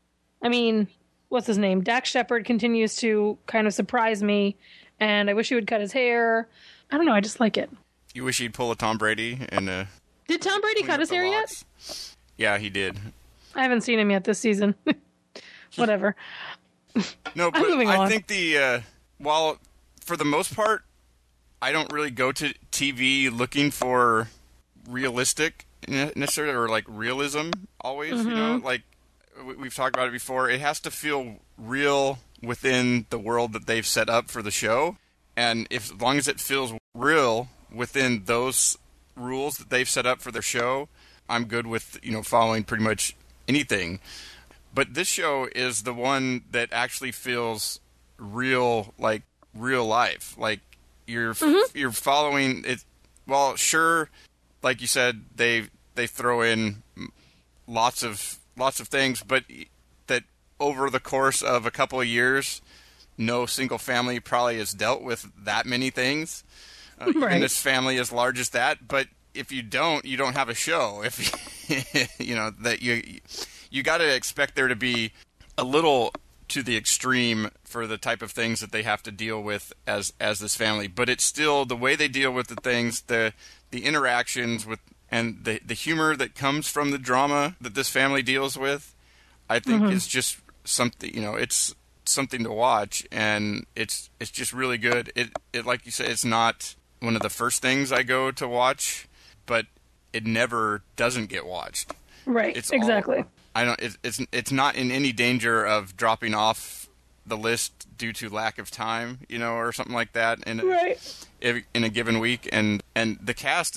what's his name? Dax Shepard continues to kind of surprise me, and I wish he would cut his hair. I don't know, I just like it. You wish he'd pull a Tom Brady and Did Tom Brady cut his hair yet? Yeah, he did. I haven't seen him yet this season. Whatever. No, but I think while for the most part, I don't really go to TV looking for realistic necessarily, or like realism always, like we've talked about it before. It has to feel real within the world that they've set up for the show. And as long as it feels real within those rules that they've set up for their show, I'm good with, following pretty much anything. But this show is the one that actually feels real, like real life. Like you're following it. Well, sure, like you said, they throw in lots of things, but that over the course of a couple of years, no single family probably has dealt with that many things. Even this family as large as that. But if you don't have a show. If that you got to expect there to be a little to the extreme for the type of things that they have to deal with as this family. But it's still the way they deal with the things, the interactions with, and the humor that comes from the drama that this family deals with, I think is just something, it's something to watch, and it's just really good. It like you said, it's not one of the first things I go to watch, but it never doesn't get watched. Right. It's exactly. It's not in any danger of dropping off the list due to lack of time, or something like that in a given week. And the cast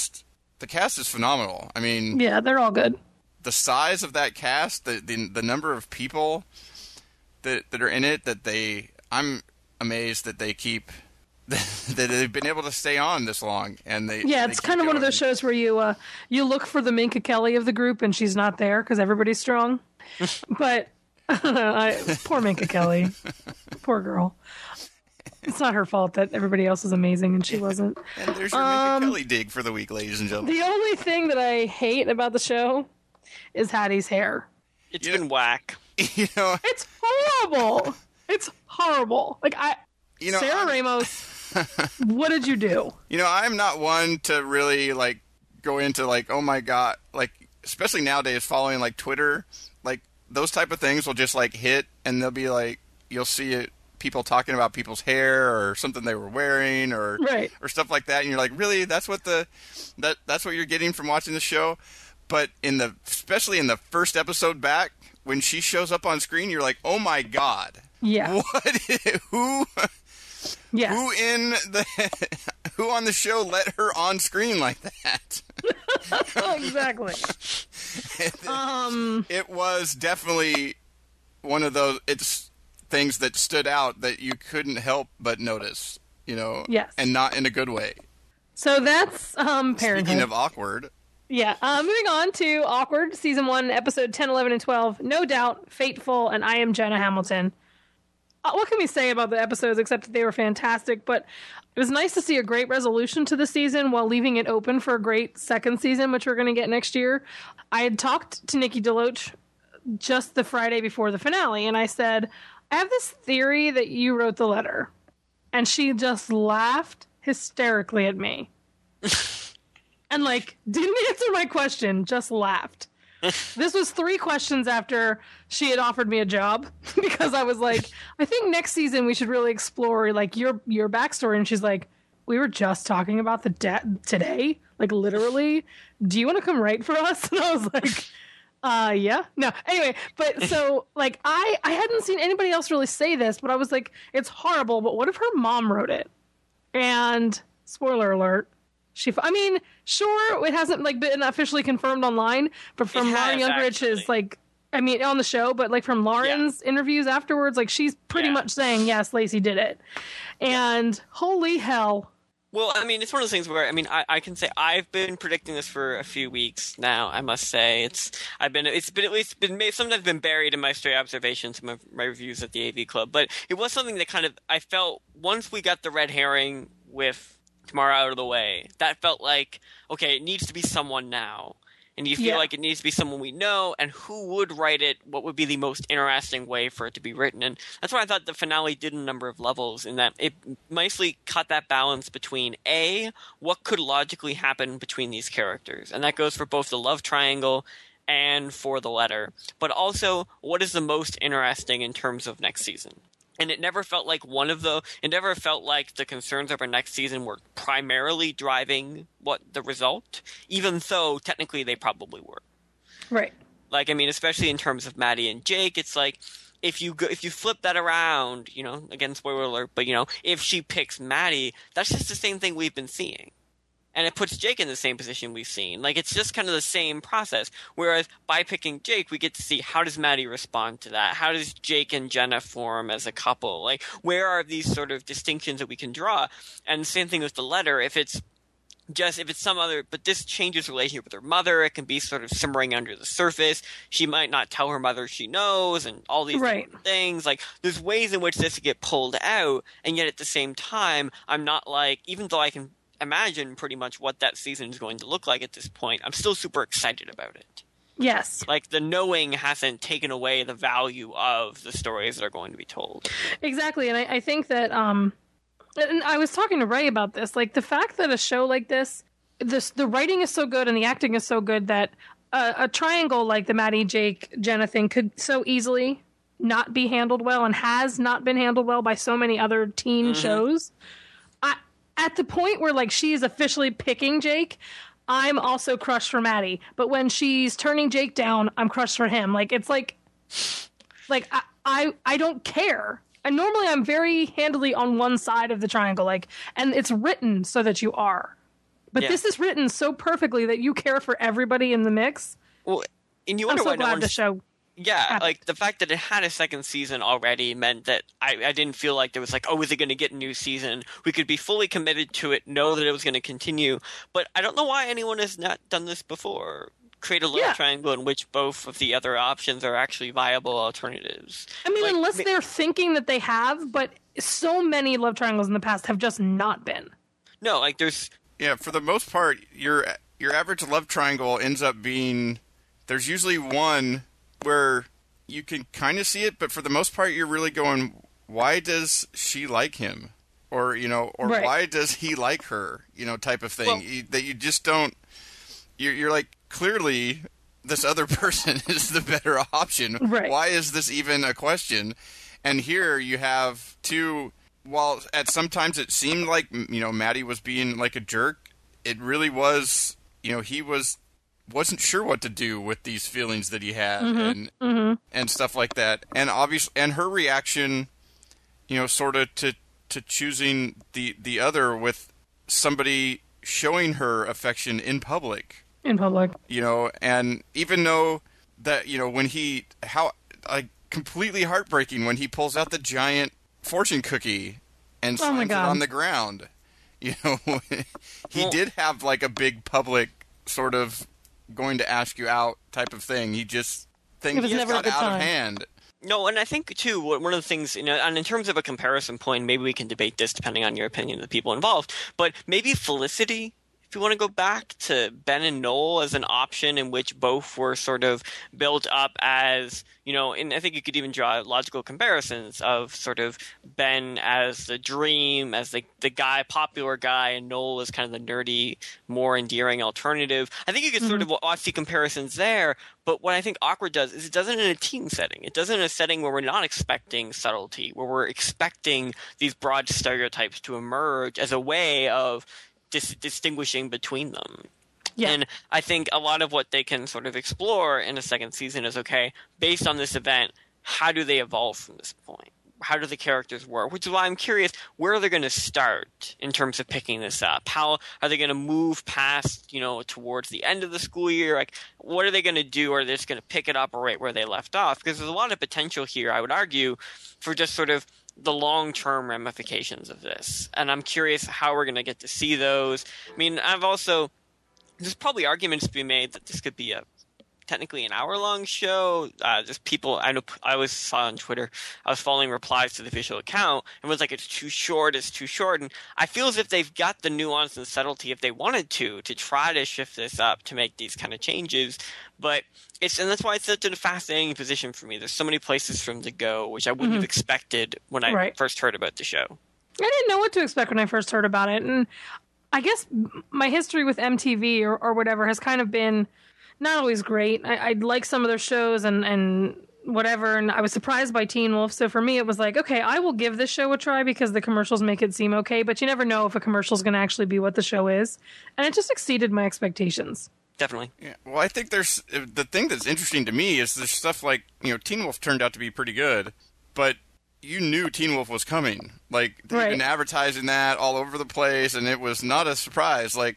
is phenomenal. I mean, yeah, they're all good. The size of that cast, the number of people that are in it, I'm amazed that they keep that they've been able to stay on this long, and it's kind of one of those shows where you look for the Minka Kelly of the group, and she's not there because everybody's strong. But poor Minka Kelly, poor girl. It's not her fault that everybody else is amazing and she wasn't. And there's your Minka Kelly dig for the week, ladies and gentlemen. The only thing that I hate about the show is Hattie's hair. It's been whack. It's horrible. It's horrible. Like Sarah Ramos. What did you do? I'm not one to really go into oh my god, especially nowadays following Twitter, those type of things will just hit, and they'll be you'll see it, people talking about people's hair or something they were wearing or stuff like that, and you're like, really, that's what that's what you're getting from watching the show. But especially in the first episode back, when she shows up on screen, you're like, oh my god, who who on the show let her on screen like that? Exactly. It was definitely one of those things that stood out that you couldn't help but notice, yes, and not in a good way. So that's Parenthood. Speaking of awkward. Yeah, moving on to Awkward, Season 1, Episode 10, 11, and 12. No Doubt, Fateful, and I Am Jenna Hamilton. What can we say about the episodes except that they were fantastic, but it was nice to see a great resolution to the season while leaving it open for a great second season, which we're going to get next year. I had talked to Nikki DeLoach just the Friday before the finale, and I said, I have this theory that you wrote the letter. And she just laughed hysterically at me. And didn't answer my question, just laughed. This was 3 questions after she had offered me a job, because I was like, I think next season we should really explore your backstory. And she's like, we were just talking about the today, literally. Do you want to come write for us? And I was like, yeah, no. Anyway, but so I hadn't seen anybody else really say this, but I was like, it's horrible. But what if her mom wrote it? And spoiler alert. Sure, it hasn't been officially confirmed online, but from Lauren Youngrich's on the show, but from Lauren's interviews afterwards, she's pretty much saying, yes, Lacey did it. And holy hell. Well, it's one of those things where, I can say I've been predicting this for a few weeks now, I must say. It's sometimes been buried in my stray observations and my reviews at the AV Club, but it was something that I felt once we got the red herring with Tamara out of the way, that felt okay, it needs to be someone now. And you feel like it needs to be someone we know, and who would write it, what would be the most interesting way for it to be written. And that's why I thought the finale did a number of levels, in that it nicely cut that balance between, A, what could logically happen between these characters. And that goes for both the love triangle and for the letter. But also, what is the most interesting in terms of next season. And it never felt like the concerns over next season were primarily driving the result, even though technically they probably were. Right. Especially in terms of Maddie and Jake, it's if you flip that around, again, spoiler alert, but if she picks Maddie, that's just the same thing we've been seeing. And it puts Jake in the same position we've seen. It's just kind of the same process. Whereas by picking Jake, we get to see how does Maddie respond to that? How does Jake and Jenna form as a couple? Where are these sort of distinctions that we can draw? And same thing with the letter. If it's some other, but this changes relationship with her mother, it can be sort of simmering under the surface. She might not tell her mother she knows, and all these different things. There's ways in which this could get pulled out, and yet at the same time, I'm not even though I can imagine pretty much what that season is going to look like at this point, I'm still super excited about it. Yes. The knowing hasn't taken away the value of the stories that are going to be told. Exactly, and I think that, and I was talking to Ray about this, the fact that a show like this, the writing is so good and the acting is so good that a triangle like the Maddie, Jake, Jenna thing could so easily not be handled well, and has not been handled well by so many other teen shows. At the point where she is officially picking Jake, I'm also crushed for Maddie. But when she's turning Jake down, I'm crushed for him. It's I don't care. And normally I'm very handily on one side of the triangle, and it's written so that you are. But this is written so perfectly that you care for everybody in the mix. Well, and you I'm wonder so why glad the show Yeah, like the fact that it had a second season already meant that I didn't feel like there was like, oh, is it going to get a new season? We could be fully committed to it, know that it was going to continue. But I don't know why anyone has not done this before. Create a love triangle in which both of the other options are actually viable alternatives. I mean, like, unless they're thinking that they have, but so many love triangles in the past have just not been. No, like there's... Yeah, for the most part, your average love triangle ends up being... There's usually one where you can kind of see it, but for the most part, you're really going, why does she like him? Or, right. Why does he like her? Type of thing. Well, that you just don't... You're like, clearly, this other person is the better option. Right. Why is this even a question? And here you have two... While at sometimes it seemed like, Maddie was being like a jerk, it really was, he wasn't sure what to do with these feelings that he had and stuff like that. And obviously, and her reaction, sort of to choosing the other with somebody showing her affection in public. And even though that, when completely heartbreaking when he pulls out the giant fortune cookie and slams it on the ground. He did have like a big public sort of going to ask you out type of thing. He just things got out of hand. No, and I think too one of the things, and in terms of a comparison point, maybe we can debate this depending on your opinion of the people involved, but maybe Felicity, if you want to go back to Ben and Noel as an option in which both were sort of built up as, and I think you could even draw logical comparisons of sort of Ben as the dream, as the guy, popular guy, and Noel as kind of the nerdy, more endearing alternative. I think you could sort of see comparisons there, but what I think Awkward does is it does it in a team setting. It does it in a setting where we're not expecting subtlety, where we're expecting these broad stereotypes to emerge as a way of distinguishing between them. Yeah. And I think a lot of what they can sort of explore in a second season is, okay, based on this event, how do they evolve from this point? How do the characters work? Which is why I'm curious, where are they going to start in terms of picking this up? How are they going to move past, towards the end of the school year? Like, what are they going to do? Or are they just going to pick it up right where they left off? Because there's a lot of potential here, I would argue, for just sort of the long-term ramifications of this. And I'm curious how we're going to get to see those. I mean, there's probably arguments to be made that this could be technically an hour-long show. Just people, I know, I always saw on Twitter, I was following replies to the official account, and was like, it's too short. And I feel as if they've got the nuance and subtlety, if they wanted to try to shift this up, to make these kind of changes. But and that's why it's such a fascinating position for me. There's so many places for them to go, which I wouldn't have expected when I first heard about the show. I didn't know what to expect when I first heard about it. And I guess my history with MTV or whatever has kind of been not always great. I like some of their shows and whatever, and I was surprised by Teen Wolf. So for me, it was like, okay, I will give this show a try because the commercials make it seem okay, but you never know if a commercial is going to actually be what the show is. And it just exceeded my expectations. Definitely. Yeah. Well, I think there's the thing that's interesting to me is there's stuff like, Teen Wolf turned out to be pretty good, but you knew Teen Wolf was coming. Like, they've been advertising that all over the place, and it was not a surprise. Like,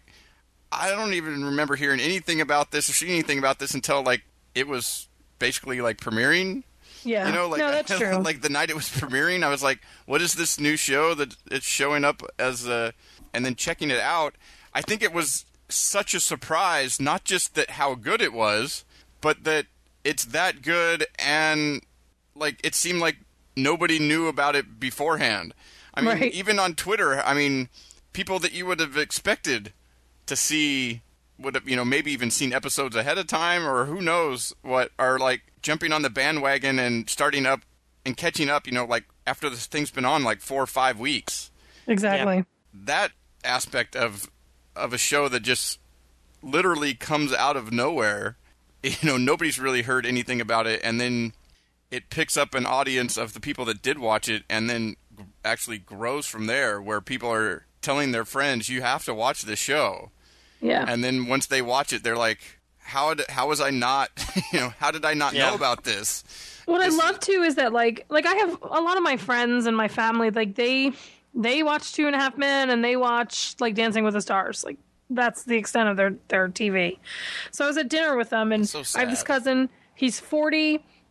I don't even remember hearing anything about this or seeing anything about this until, like, it was basically, like, premiering. Yeah. No, that's true. Like, the night it was premiering, I was like, what is this new show that it's showing up as a... And then checking it out, I think it was such a surprise, not just that how good it was, but that it's that good and, like, it seemed like nobody knew about it beforehand. I mean, even on Twitter, people that you would have expected to see would have, maybe even seen episodes ahead of time, or who knows what, are like jumping on the bandwagon and starting up and catching up, like after this thing's been on like 4 or 5 weeks. Exactly. Yeah. That aspect of a show that just literally comes out of nowhere, nobody's really heard anything about it, and then it picks up an audience of the people that did watch it, and then actually grows from there, where people are telling their friends, you have to watch this show. Yeah. And then once they watch it, they're like, how was I not, how did I not know about this? What I love too is that like I have a lot of my friends and my family, like they watch 2.5 Men and they watch like Dancing with the Stars. Like that's the extent of their TV. So I was at dinner with them, and I have this cousin, he's 40.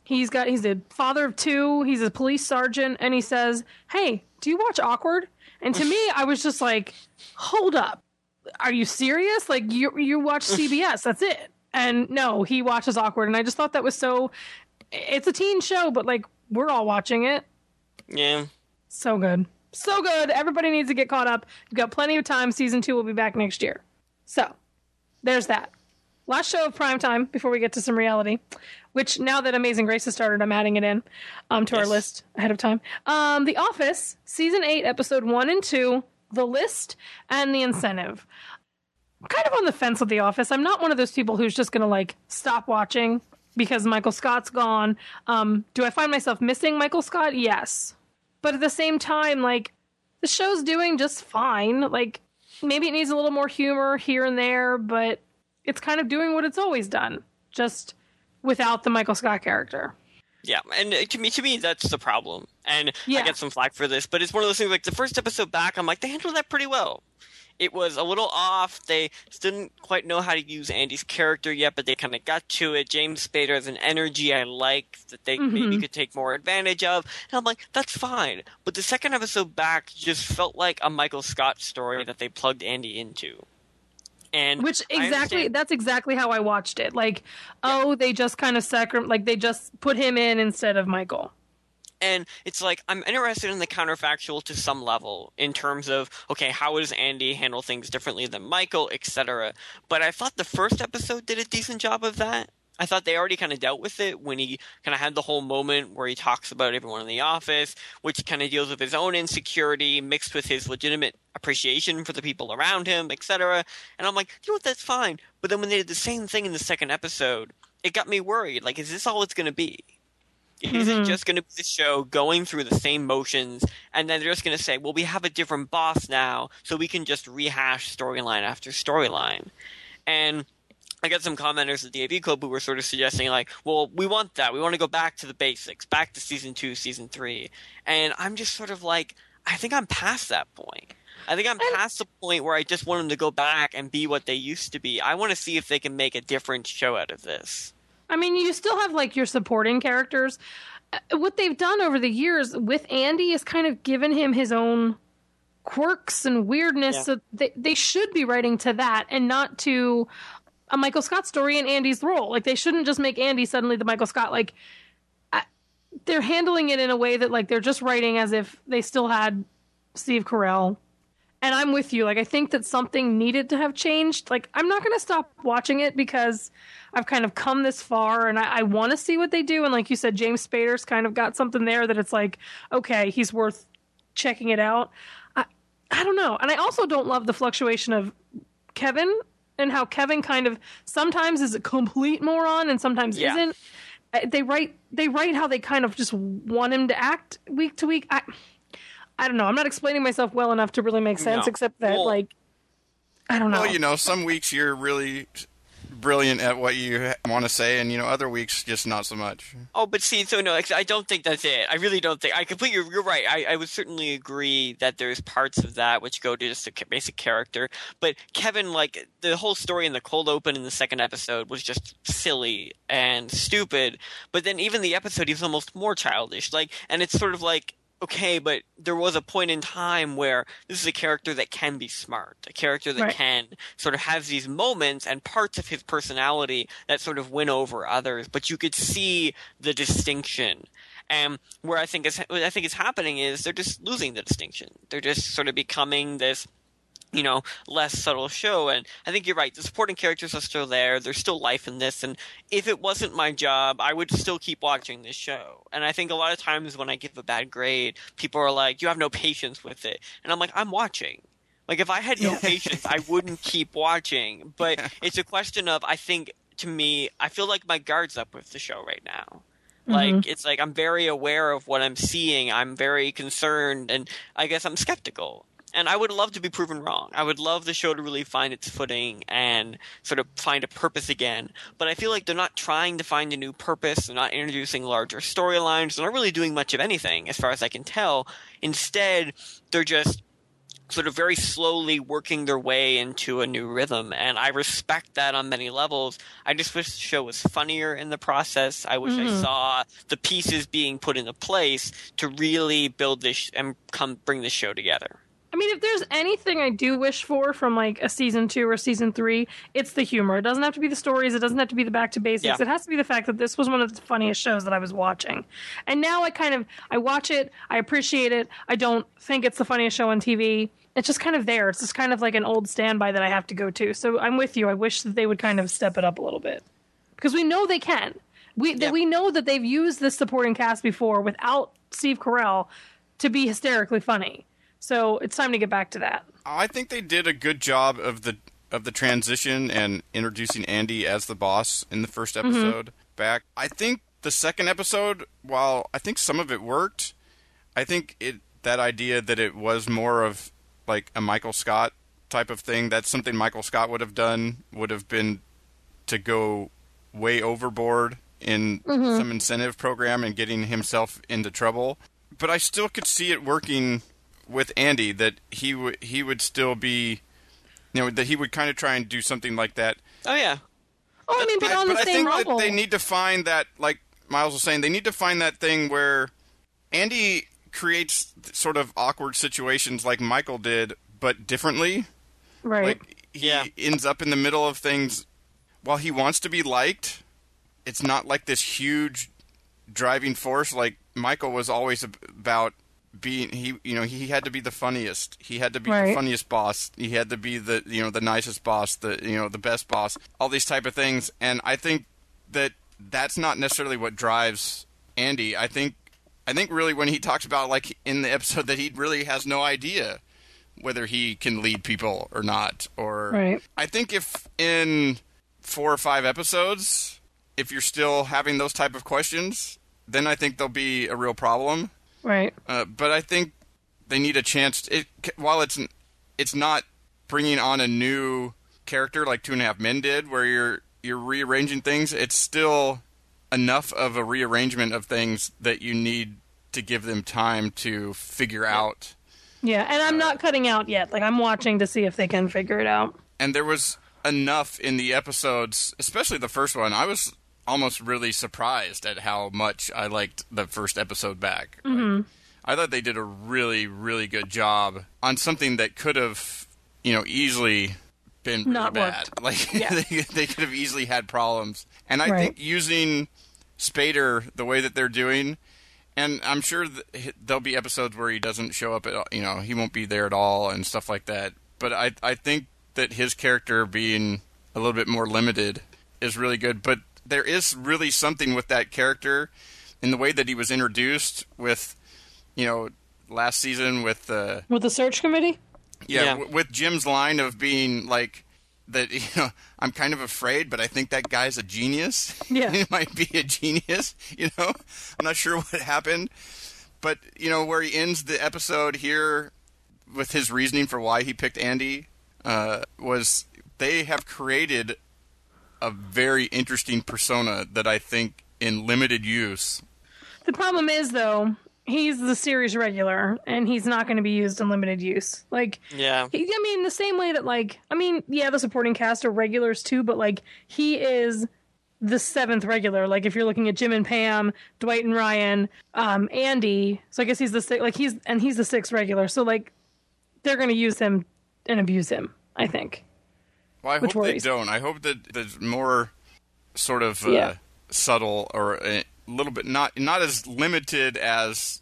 He's a father of 2. He's a police sergeant, and he says, "Hey, do you watch Awkward?" And to me, I was just like, "Hold up, are you serious? Like you watch CBS? That's it?" And no, he watches Awkward, and I just thought that was so. It's a teen show, but like we're all watching it. Yeah, so good, so good. Everybody needs to get caught up. You've got plenty of time. Season 2 will be back next year. So there's that. Last show of primetime before we get to some reality, which now that Amazing Grace has started, I'm adding it in to our list ahead of time. The Office, Season 8, Episode 1 and 2, The List, and The Incentive. I'm kind of on the fence with The Office. I'm not one of those people who's just going to, like, stop watching because Michael Scott's gone. Do I find myself missing Michael Scott? Yes. But at the same time, like, the show's doing just fine. Like, maybe it needs a little more humor here and there, but it's kind of doing what it's always done, just without the Michael Scott character. Yeah, and to me, that's the problem. And I get some flack for this, but it's one of those things, like, the first episode back, I'm like, they handled that pretty well. It was a little off. They didn't quite know how to use Andy's character yet, but they kind of got to it. James Spader has an energy I like that they maybe could take more advantage of. And I'm like, that's fine. But the second episode back just felt like a Michael Scott story that they plugged Andy into. And that's exactly how I watched it. Like, they just kind of they just put him in instead of Michael. And it's like, I'm interested in the counterfactual to some level in terms of, okay, how does Andy handle things differently than Michael, etc. But I thought the first episode did a decent job of that. I thought they already kind of dealt with it when he kind of had the whole moment where he talks about everyone in the office, which kind of deals with his own insecurity mixed with his legitimate appreciation for the people around him, etc. And I'm like, you know what, that's fine. But then when they did the same thing in the second episode, it got me worried. Like, is this all it's going to be? Is it just going to be the show going through the same motions, and then they're just going to say, well, we have a different boss now, so we can just rehash storyline after storyline? And I got some commenters at the AV Club who were sort of suggesting, like, well, we want that. We want to go back to the basics, back to Season 2, Season 3. And I'm just sort of like, I think I'm past that point. I think I'm past the point where I just want them to go back and be what they used to be. I want to see if they can make a different show out of this. I mean, you still have, like, your supporting characters. What they've done over the years with Andy is kind of given him his own quirks and weirdness. Yeah. So they should be writing to that and not to a Michael Scott story in Andy's role. Like, they shouldn't just make Andy suddenly the Michael Scott. Like, they're handling it in a way that, like, they're just writing as if they still had Steve Carell. And I'm with you. Like, I think that something needed to have changed. Like, I'm not going to stop watching it because I've kind of come this far and I want to see what they do. And like you said, James Spader's kind of got something there that it's like, okay, he's worth checking it out. I don't know. And I also don't love the fluctuation of Kevin and how Kevin kind of sometimes is a complete moron and sometimes isn't. They write how they kind of just want him to act week to week. I don't know. I'm not explaining myself well enough to really make sense, except that, I don't know. Well, you know, some weeks you're really brilliant at what you want to say, and, you know, other weeks just not so much. Oh, but see, so no, I don't think that's it. I really don't think. You're right. I would certainly agree that there's parts of that which go to just a basic character. But Kevin, like, the whole story in the cold open in the second episode was just silly and stupid. But then even the episode, he was almost more childish. Like, and it's sort of like, okay, but there was a point in time where this is a character that can be smart, a character that can sort of have these moments and parts of his personality that sort of win over others, but you could see the distinction. And where I think is happening is they're just losing the distinction. They're just sort of becoming this, you know, less subtle show. And I think you're right. The supporting characters are still there. There's still life in this. And if it wasn't my job, I would still keep watching this show. And I think a lot of times when I give a bad grade, people are like, you have no patience with it. And I'm like, I'm watching. Like, if I had no patience, I wouldn't keep watching. But it's a question of, I think, to me, I feel like my guard's up with the show right now. Like, it's like I'm very aware of what I'm seeing. I'm very concerned. And I guess I'm skeptical. And I would love to be proven wrong. I would love the show to really find its footing and sort of find a purpose again. But I feel like they're not trying to find a new purpose. They're not introducing larger storylines. They're not really doing much of anything, as far as I can tell. Instead, they're just sort of very slowly working their way into a new rhythm, and I respect that on many levels. I just wish the show was funnier in the process. I wish I saw the pieces being put into place to really build this and bring this show together. I mean, if there's anything I do wish for from, like, a season 2 or season 3, it's the humor. It doesn't have to be the stories. It doesn't have to be the back to basics. Yeah. It has to be the fact that this was one of the funniest shows that I was watching. And now I watch it. I appreciate it. I don't think it's the funniest show on TV. It's just kind of there. It's just kind of like an old standby that I have to go to. So I'm with you. I wish that they would kind of step it up a little bit. Because we know they can. We know that they've used this supporting cast before without Steve Carell to be hysterically funny. So it's time to get back to that. I think they did a good job of the transition and introducing Andy as the boss in the first episode back. I think the second episode, while I think some of it worked, I think that idea that it was more of like a Michael Scott type of thing, that's something Michael Scott would have done, would have been to go way overboard in some incentive program and getting himself into trouble. But I still could see it working with Andy, that he would still be, that he would kind of try and do something like that. Oh yeah. Oh, I mean, but on the same level. I think that they need to find that, like Miles was saying, they need to find that thing where Andy creates sort of awkward situations like Michael did, but differently. Right. Like he ends up in the middle of things while he wants to be liked. It's not like this huge driving force. Like Michael was always about being, he had to be the funniest. He had to be the funniest boss. He had to be the the nicest boss, the best boss. All these type of things, and I think that's not necessarily what drives Andy. I think really when he talks about, like in the episode, that he really has no idea whether he can lead people or not. Or I think if in 4 or 5 episodes, if you're still having those type of questions, then I think there'll be a real problem. Right. But I think they need a chance. While it's not bringing on a new character like 2.5 Men did, where you're rearranging things, it's still enough of a rearrangement of things that you need to give them time to figure out. Yeah, and I'm not cutting out yet. Like, I'm watching to see if they can figure it out. And there was enough in the episodes, especially the first one. I was almost really surprised at how much I liked the first episode back. Like, I thought they did a really, really good job on something that could have, easily been really bad. Like, they could have easily had problems. And I think using Spader the way that they're doing, and I'm sure there'll be episodes where he doesn't show up at all, he won't be there at all and stuff like that. But I think that his character being a little bit more limited is really good. But there is really something with that character in the way that he was introduced with, last season with the search committee. Yeah, with Jim's line of being like that. I'm kind of afraid, but I think that guy's a genius. Yeah, he might be a genius. I'm not sure what happened, but where he ends the episode here with his reasoning for why he picked Andy was they have created a very interesting persona that I think in limited use. The problem is, though, he's the series regular, and he's not going to be used in limited use. Like, the same way that, the supporting cast are regulars too, but, he is the 7th regular. Like, if you're looking at Jim and Pam, Dwight and Ryan, Andy, so I guess he's the 6th, he's the 6th regular. So, they're going to use him and abuse him, I think. Well, I hope they don't. I hope that there's more sort of subtle or a little bit not as limited as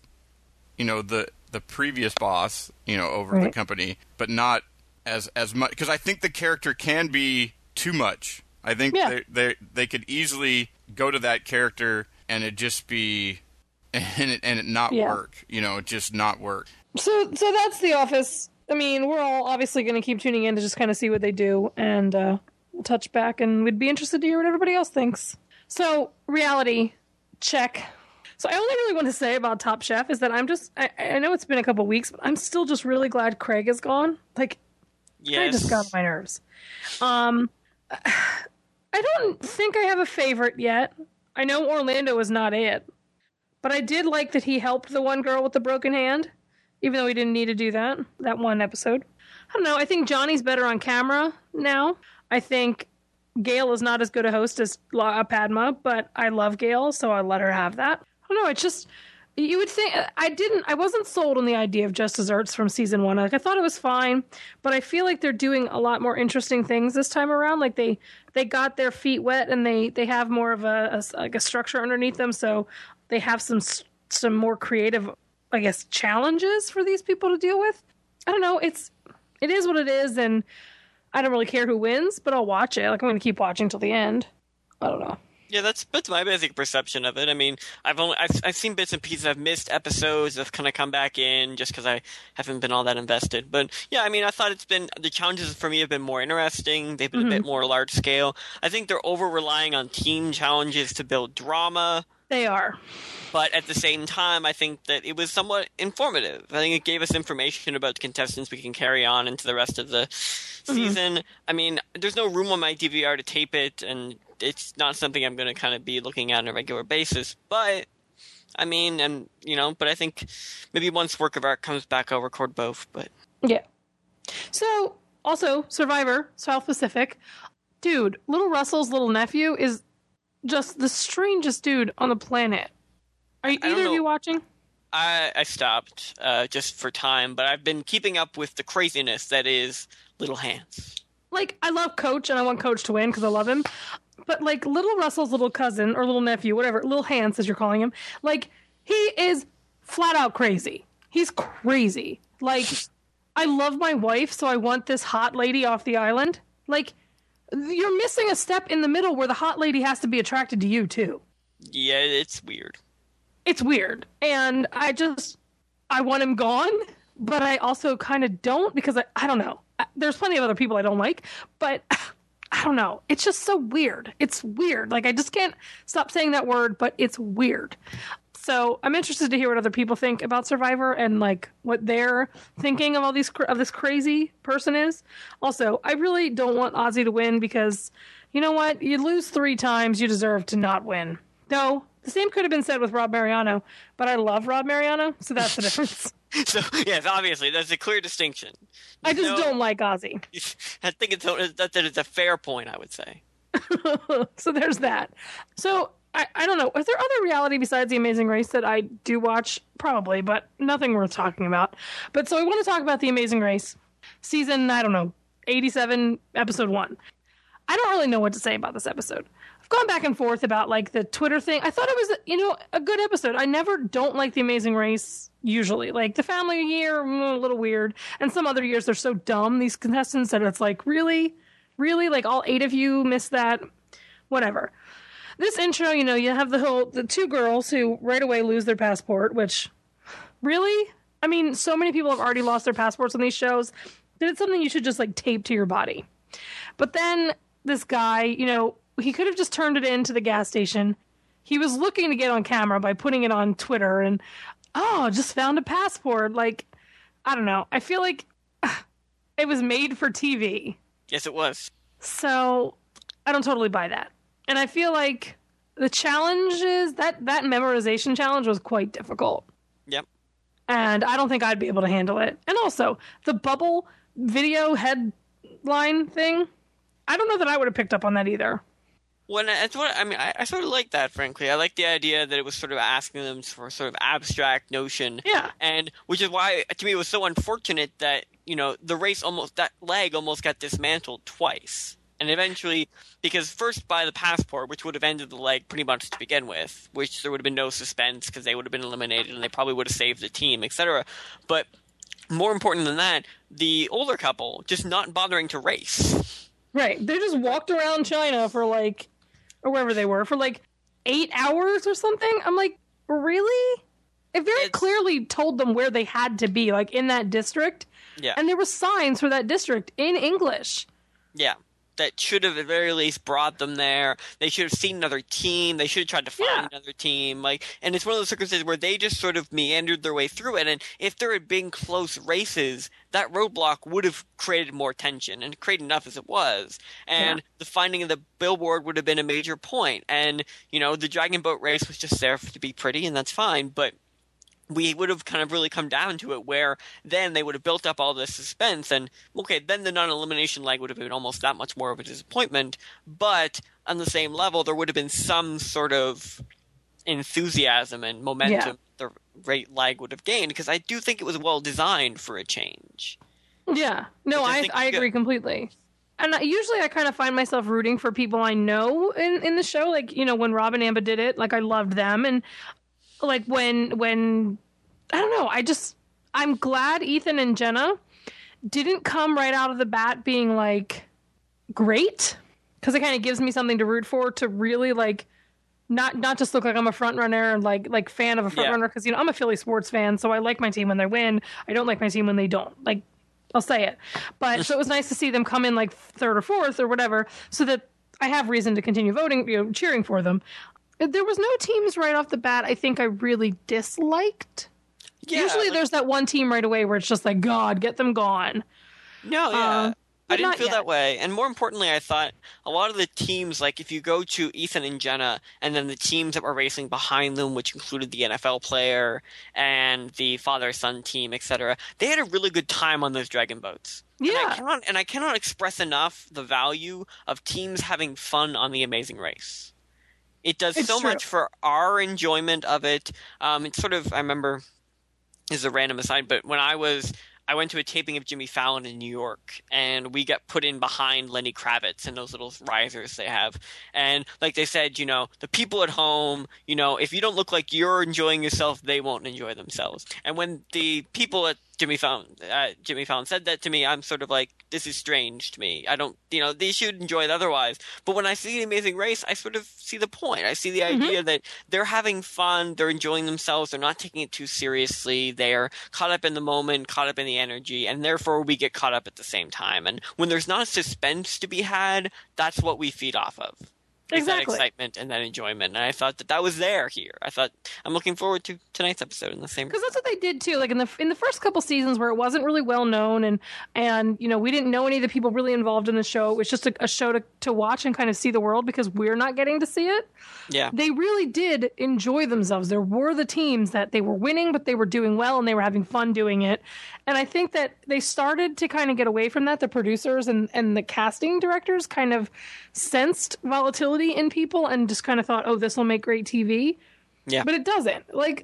the previous boss over the company, but not as much, because I think the character can be too much. I think they could easily go to that character and it just be and it not work. Just not work. So that's The Office. I mean, we're all obviously going to keep tuning in to just kind of see what they do, and we'll touch back, and we'd be interested to hear what everybody else thinks. So, reality check. So, I only really want to say about Top Chef is that I know it's been a couple weeks, but I'm still just really glad Craig is gone. Craig just got on my nerves. I don't think I have a favorite yet. I know Orlando is not it, but I did like that he helped the one girl with the broken hand. even though we didn't need to do that one episode. I don't know. I think Johnny's better on camera now. I think Gail is not as good a host as Padma, but I love Gail, so I let her have that. I don't know. It's just, you would think, I wasn't sold on the idea of Just Desserts from season 1. Like, I thought it was fine, but I feel like they're doing a lot more interesting things this time around. Like, they got their feet wet and they have more of a structure underneath them, so they have some more creative, I guess, challenges for these people to deal with. I don't know. It is what it is, and I don't really care who wins, but I'll watch it. Like, I'm going to keep watching till the end. I don't know. Yeah, that's my basic perception of it. I mean, I've seen bits and pieces. I've missed episodes. I've kind of come back in just because I haven't been all that invested. But yeah, I mean, I thought the challenges for me have been more interesting. They've been a bit more large scale. I think they're over relying on team challenges to build drama. They are. But at the same time, I think that it was somewhat informative. I think it gave us information about the contestants we can carry on into the rest of the season. I mean, there's no room on my DVR to tape it, and it's not something I'm going to kind of be looking at on a regular basis. But, I mean, but I think maybe once Work of Art comes back, I'll record both. But yeah. So, also, Survivor, South Pacific. Dude, Little Russell's little nephew is just the strangest dude on the planet. Are either of you watching? I stopped just for time, but I've been keeping up with the craziness that is Little Hans. Like, I love Coach, and I want Coach to win because I love him. But, like, Little Russell's little cousin, or little nephew, whatever, Little Hans, as you're calling him, like, he is flat out crazy. He's crazy. Like, I love my wife, so I want this hot lady off the island. Like, you're missing a step in the middle where the hot lady has to be attracted to you, too. Yeah, it's weird. It's weird. And I want him gone, but I also kind of don't because I don't know. There's plenty of other people I don't like, but I don't know. It's just so weird. It's weird. Like, I just can't stop saying that word, but it's weird. So I'm interested to hear what other people think about Survivor and, like, what they're thinking of this crazy person is. Also, I really don't want Ozzy to win because, you know what? You lose 3 times, you deserve to not win. Though, the same could have been said with Rob Mariano, but I love Rob Mariano, so that's the difference. So, yes, obviously, there's a clear distinction. I just don't like Ozzy. I think that it's a fair point, I would say. So there's that. So, I don't know. Is there other reality besides The Amazing Race that I do watch? Probably, but nothing worth talking about. But so I want to talk about The Amazing Race. Season, 87, episode 1. I don't really know what to say about this episode. I've gone back and forth about, like, the Twitter thing. I thought it was, a good episode. I never don't like The Amazing Race, usually. Like, the family year, a little weird. And some other years, they're so dumb, these contestants, that it's like, really? Really? Like, all 8 of you missed that? Whatever. This intro, you have the 2 girls who right away lose their passport, which, really? I mean, so many people have already lost their passports on these shows that it's something you should just, like, tape to your body. But then this guy, he could have just turned it into the gas station. He was looking to get on camera by putting it on Twitter and, just found a passport. Like, I don't know. I feel like it was made for TV. Yes, it was. So I don't totally buy that. And I feel like the challenges, that memorization challenge was quite difficult. Yep. And I don't think I'd be able to handle it. And also, the bubble video headline thing, I don't know that I would have picked up on that either. Well, I sort of like that, frankly. I like the idea that it was sort of asking them for a sort of abstract notion. Yeah. And which is why, to me, it was so unfortunate that, the race that leg almost got dismantled twice. And eventually, because first by the passport, which would have ended the leg pretty much to begin with, which there would have been no suspense because they would have been eliminated and they probably would have saved the team, etc. But more important than that, the older couple just not bothering to race. Right. They just walked around China for or wherever they were, for 8 hours or something. I'm like, really? It very clearly told them where they had to be, in that district. Yeah. And there were signs for that district in English. Yeah. That should have at the very least brought them there. They should have seen another team. They should have tried to find another team. And it's one of those circumstances where they just sort of meandered their way through it. And if there had been close races, that roadblock would have created more tension, and created enough as it was. And the finding of the billboard would have been a major point. And, the Dragon Boat race was just there to be pretty, and that's fine. But we would have kind of really come down to it, where then they would have built up all this suspense, and okay, then the non-elimination leg would have been almost that much more of a disappointment, but on the same level, there would have been some sort of enthusiasm and momentum the rate leg would have gained, because I do think it was well designed for a change. Yeah. No, I agree completely. And usually I kind of find myself rooting for people I know in the show. Like, you know, when Rob and Amba did it, like, I loved them. And like when I don't know, I'm glad Ethan and Jenna didn't come right out of the bat being like great, because it kind of gives me something to root for, to really like not just look like I'm a front runner and like fan of a front runner, because, you know, I'm a Philly sports fan, so I like my team when they win. I don't like my team when they don't. Like, I'll say it. But so it was nice to see them come in like third or fourth or whatever, so that I have reason to continue voting, you know, cheering for them. There was no teams right off the bat I think I really disliked. Yeah, usually there's that one team right away where it's just like, God, get them gone. No, yeah. I didn't feel that way. And more importantly, I thought a lot of the teams, like if you go to Ethan and Jenna, and then the teams that were racing behind them, which included the NFL player and the father-son team, etc., they had a really good time on those dragon boats. Yeah. And I cannot express enough the value of teams having fun on The Amazing Race. It does so much for our enjoyment of it. It's sort of, I remember, this is a random aside, but when I went to a taping of Jimmy Fallon in New York, and we got put in behind Lenny Kravitz and those little risers they have. And like they said, you know, the people at home, you know, if you don't look like you're enjoying yourself, they won't enjoy themselves. And when the people at Jimmy Fallon said that to me, I'm sort of like, this is strange to me. I don't, you know, they should enjoy it otherwise. But when I see The Amazing Race, I sort of see the point. I see the idea that they're having fun, they're enjoying themselves, they're not taking it too seriously, they're caught up in the moment, caught up in the energy, and therefore we get caught up at the same time. And when there's not suspense to be had, that's what we feed off of. Exactly. That excitement and that enjoyment. And I thought that was there here. I thought, I'm looking forward to tonight's episode in the same. Because that's what they did too. Like in the first couple seasons where it wasn't really well known, and you know, we didn't know any of the people really involved in the show. It was just a show to watch and kind of see the world, because we're not getting to see it. Yeah. They really did enjoy themselves. There were the teams that they were winning, but they were doing well and they were having fun doing it. And I think that they started to kind of get away from that. The producers and the casting directors kind of sensed volatility in people and just kind of thought, oh, this will make great TV. Yeah. But it doesn't. Like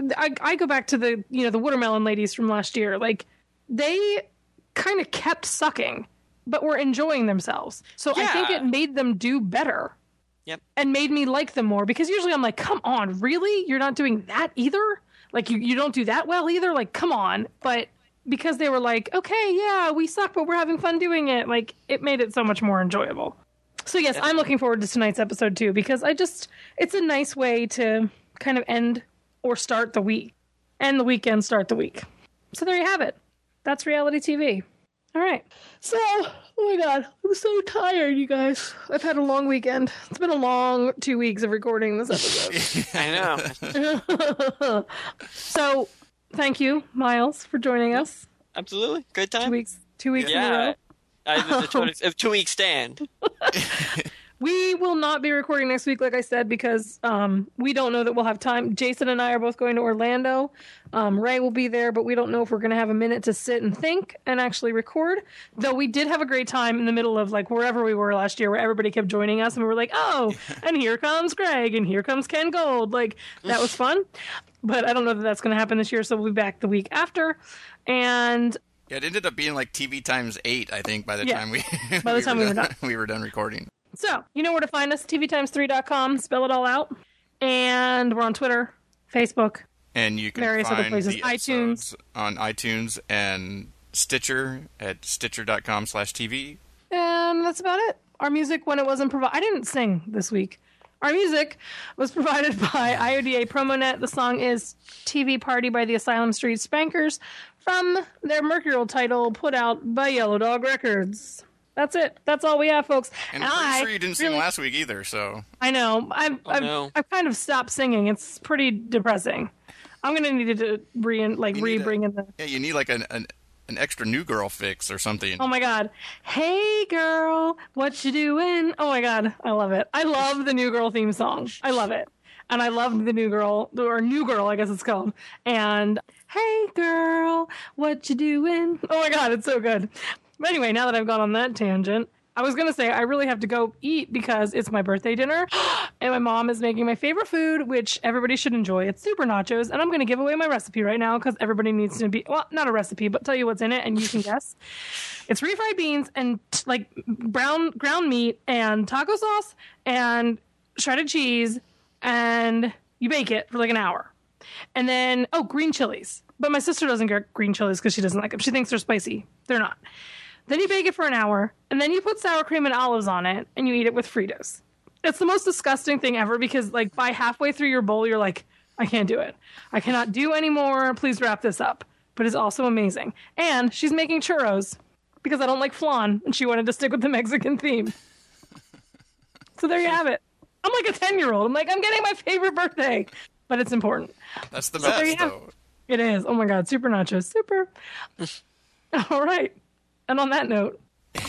I go back to the, you know, the Watermelon Ladies from last year. Like, they kind of kept sucking, but were enjoying themselves. So I think it made them do better. Yep. And made me like them more, because usually I'm like, come on, really? You're not doing that either? Like, you don't do that well either? Like, come on. But because they were like, okay, yeah, we suck, but we're having fun doing it, like, it made it so much more enjoyable. So yes, I'm looking forward to tonight's episode too, because it's a nice way to kind of end or start the week. End the weekend, start the week. So there you have it. That's reality TV. All right. So, oh my God, I'm so tired, you guys. I've had a long weekend. It's been a long 2 weeks of recording this episode. I know. So, thank you, Miles, for joining us. Absolutely. Good time. 2 weeks in a row. A 2 week stand. We will not be recording next week, like I said, because we don't know that we'll have time. Jason and I are both going to Orlando. Ray will be there, but we don't know if we're going to have a minute to sit and think and actually record. Though we did have a great time in the middle of like wherever we were last year, where everybody kept joining us, and we were like, oh, and here comes Greg, and here comes Ken Gold. Like, that was fun. But I don't know that that's going to happen this year, so we'll be back the week after. And yeah, it ended up being like TV times 8, I think, by the time we we were done recording. So, you know where to find us, tvtimes3.com, spell it all out. And we're on Twitter, Facebook, and you can various find other places. the iTunes. On iTunes and Stitcher at stitcher.com/TV. And that's about it. Our music, when it wasn't provided... I didn't sing this week. Our music was provided by IODA PromoNet. The song is TV Party by the Asylum Street Spankers from their Mercurial title put out by Yellow Dog Records. That's it. That's all we have, folks. And I'm pretty sure you didn't sing last week either, so... I know. I've kind of stopped singing. It's pretty depressing. I'm going to need to bring in the... Yeah, you need like an extra New Girl fix or something. Oh my God. Hey girl, what you doing? Oh my God. I love it. I love the New Girl theme song. I love it. And I loved the New Girl, or New Girl, I guess it's called. And, hey, girl, what you doing? Oh, my God, it's so good. But anyway, now that I've gone on that tangent, I was going to say I really have to go eat because it's my birthday dinner. And my mom is making my favorite food, which everybody should enjoy. It's super nachos. And I'm going to give away my recipe right now because everybody needs to be, well, not a recipe, but tell you what's in it and you can guess. It's refried beans and like ground meat and taco sauce and shredded cheese. And you bake it for like an hour. And then, green chilies. But my sister doesn't get green chilies because she doesn't like them. She thinks they're spicy. They're not. Then you bake it for an hour, and then you put sour cream and olives on it, and you eat it with Fritos. It's the most disgusting thing ever because, like, by halfway through your bowl, you're like, I can't do it. I cannot do anymore. Please wrap this up. But it's also amazing. And she's making churros because I don't like flan, and she wanted to stick with the Mexican theme. So there you have it. I'm like a 10-year-old. I'm like, I'm getting my favorite birthday. But it's important. That's the best, though. It is. Oh, my God. Super nachos. Super. All right. And on that note.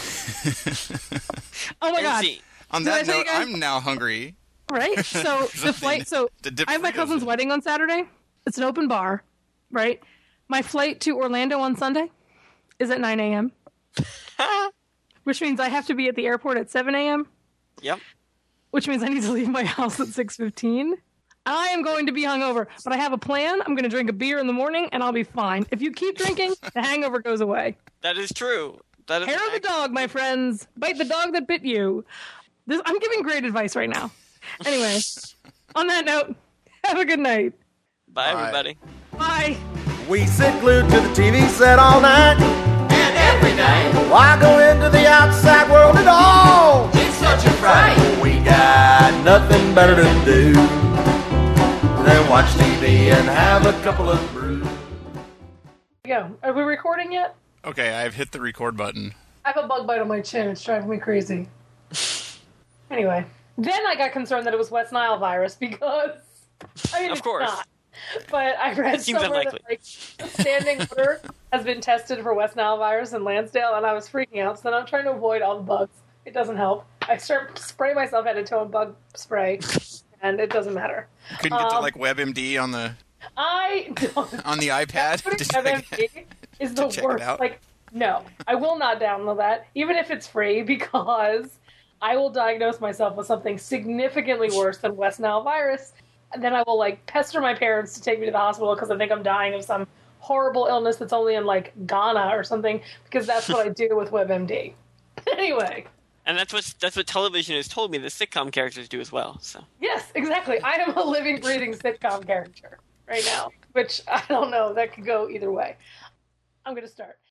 Oh, my God. On that note, I'm now hungry. Right? So, the flight. So, I have my cousin's wedding on Saturday. It's an open bar. Right? My flight to Orlando on Sunday is at 9 a.m. Which means I have to be at the airport at 7 a.m. Yep. Which means I need to leave my house at 6:15. I am going to be hungover, but I have a plan. I'm going to drink a beer in the morning, and I'll be fine. If you keep drinking, the hangover goes away. That is true. That is Hair of the dog, my friends. Bite the dog that bit you. I'm giving great advice right now. Anyway, on that note, have a good night. Bye, everybody. Bye. We sit glued to the TV set all night And every day. Why go into the outside world at all? It's such a fright. We got nothing better to do than watch TV and have a couple of brews. Go. Are we recording yet? Okay, I've hit the record button. I have a bug bite on my chin. It's driving me crazy. Anyway, then I got concerned that it was West Nile virus because, I mean, of course. It's not. But I read somewhere that like standing water has been tested for West Nile virus in Lansdale, and I was freaking out. So then I'm trying to avoid all the bugs. It doesn't help. I start spray myself head to toe in bug spray, and it doesn't matter. Couldn't get to like WebMD on the on the iPad. WebMD is the worst. Like, no, I will not download that, even if it's free, because I will diagnose myself with something significantly worse than West Nile virus. And then I will, like, pester my parents to take me to the hospital because I think I'm dying of some horrible illness that's only in, like, Ghana or something, because that's what I do with WebMD. Anyway. And that's what television has told me the sitcom characters do as well. So yes, exactly. I am a living, breathing sitcom character right now, which, I don't know, that could go either way. I'm going to start.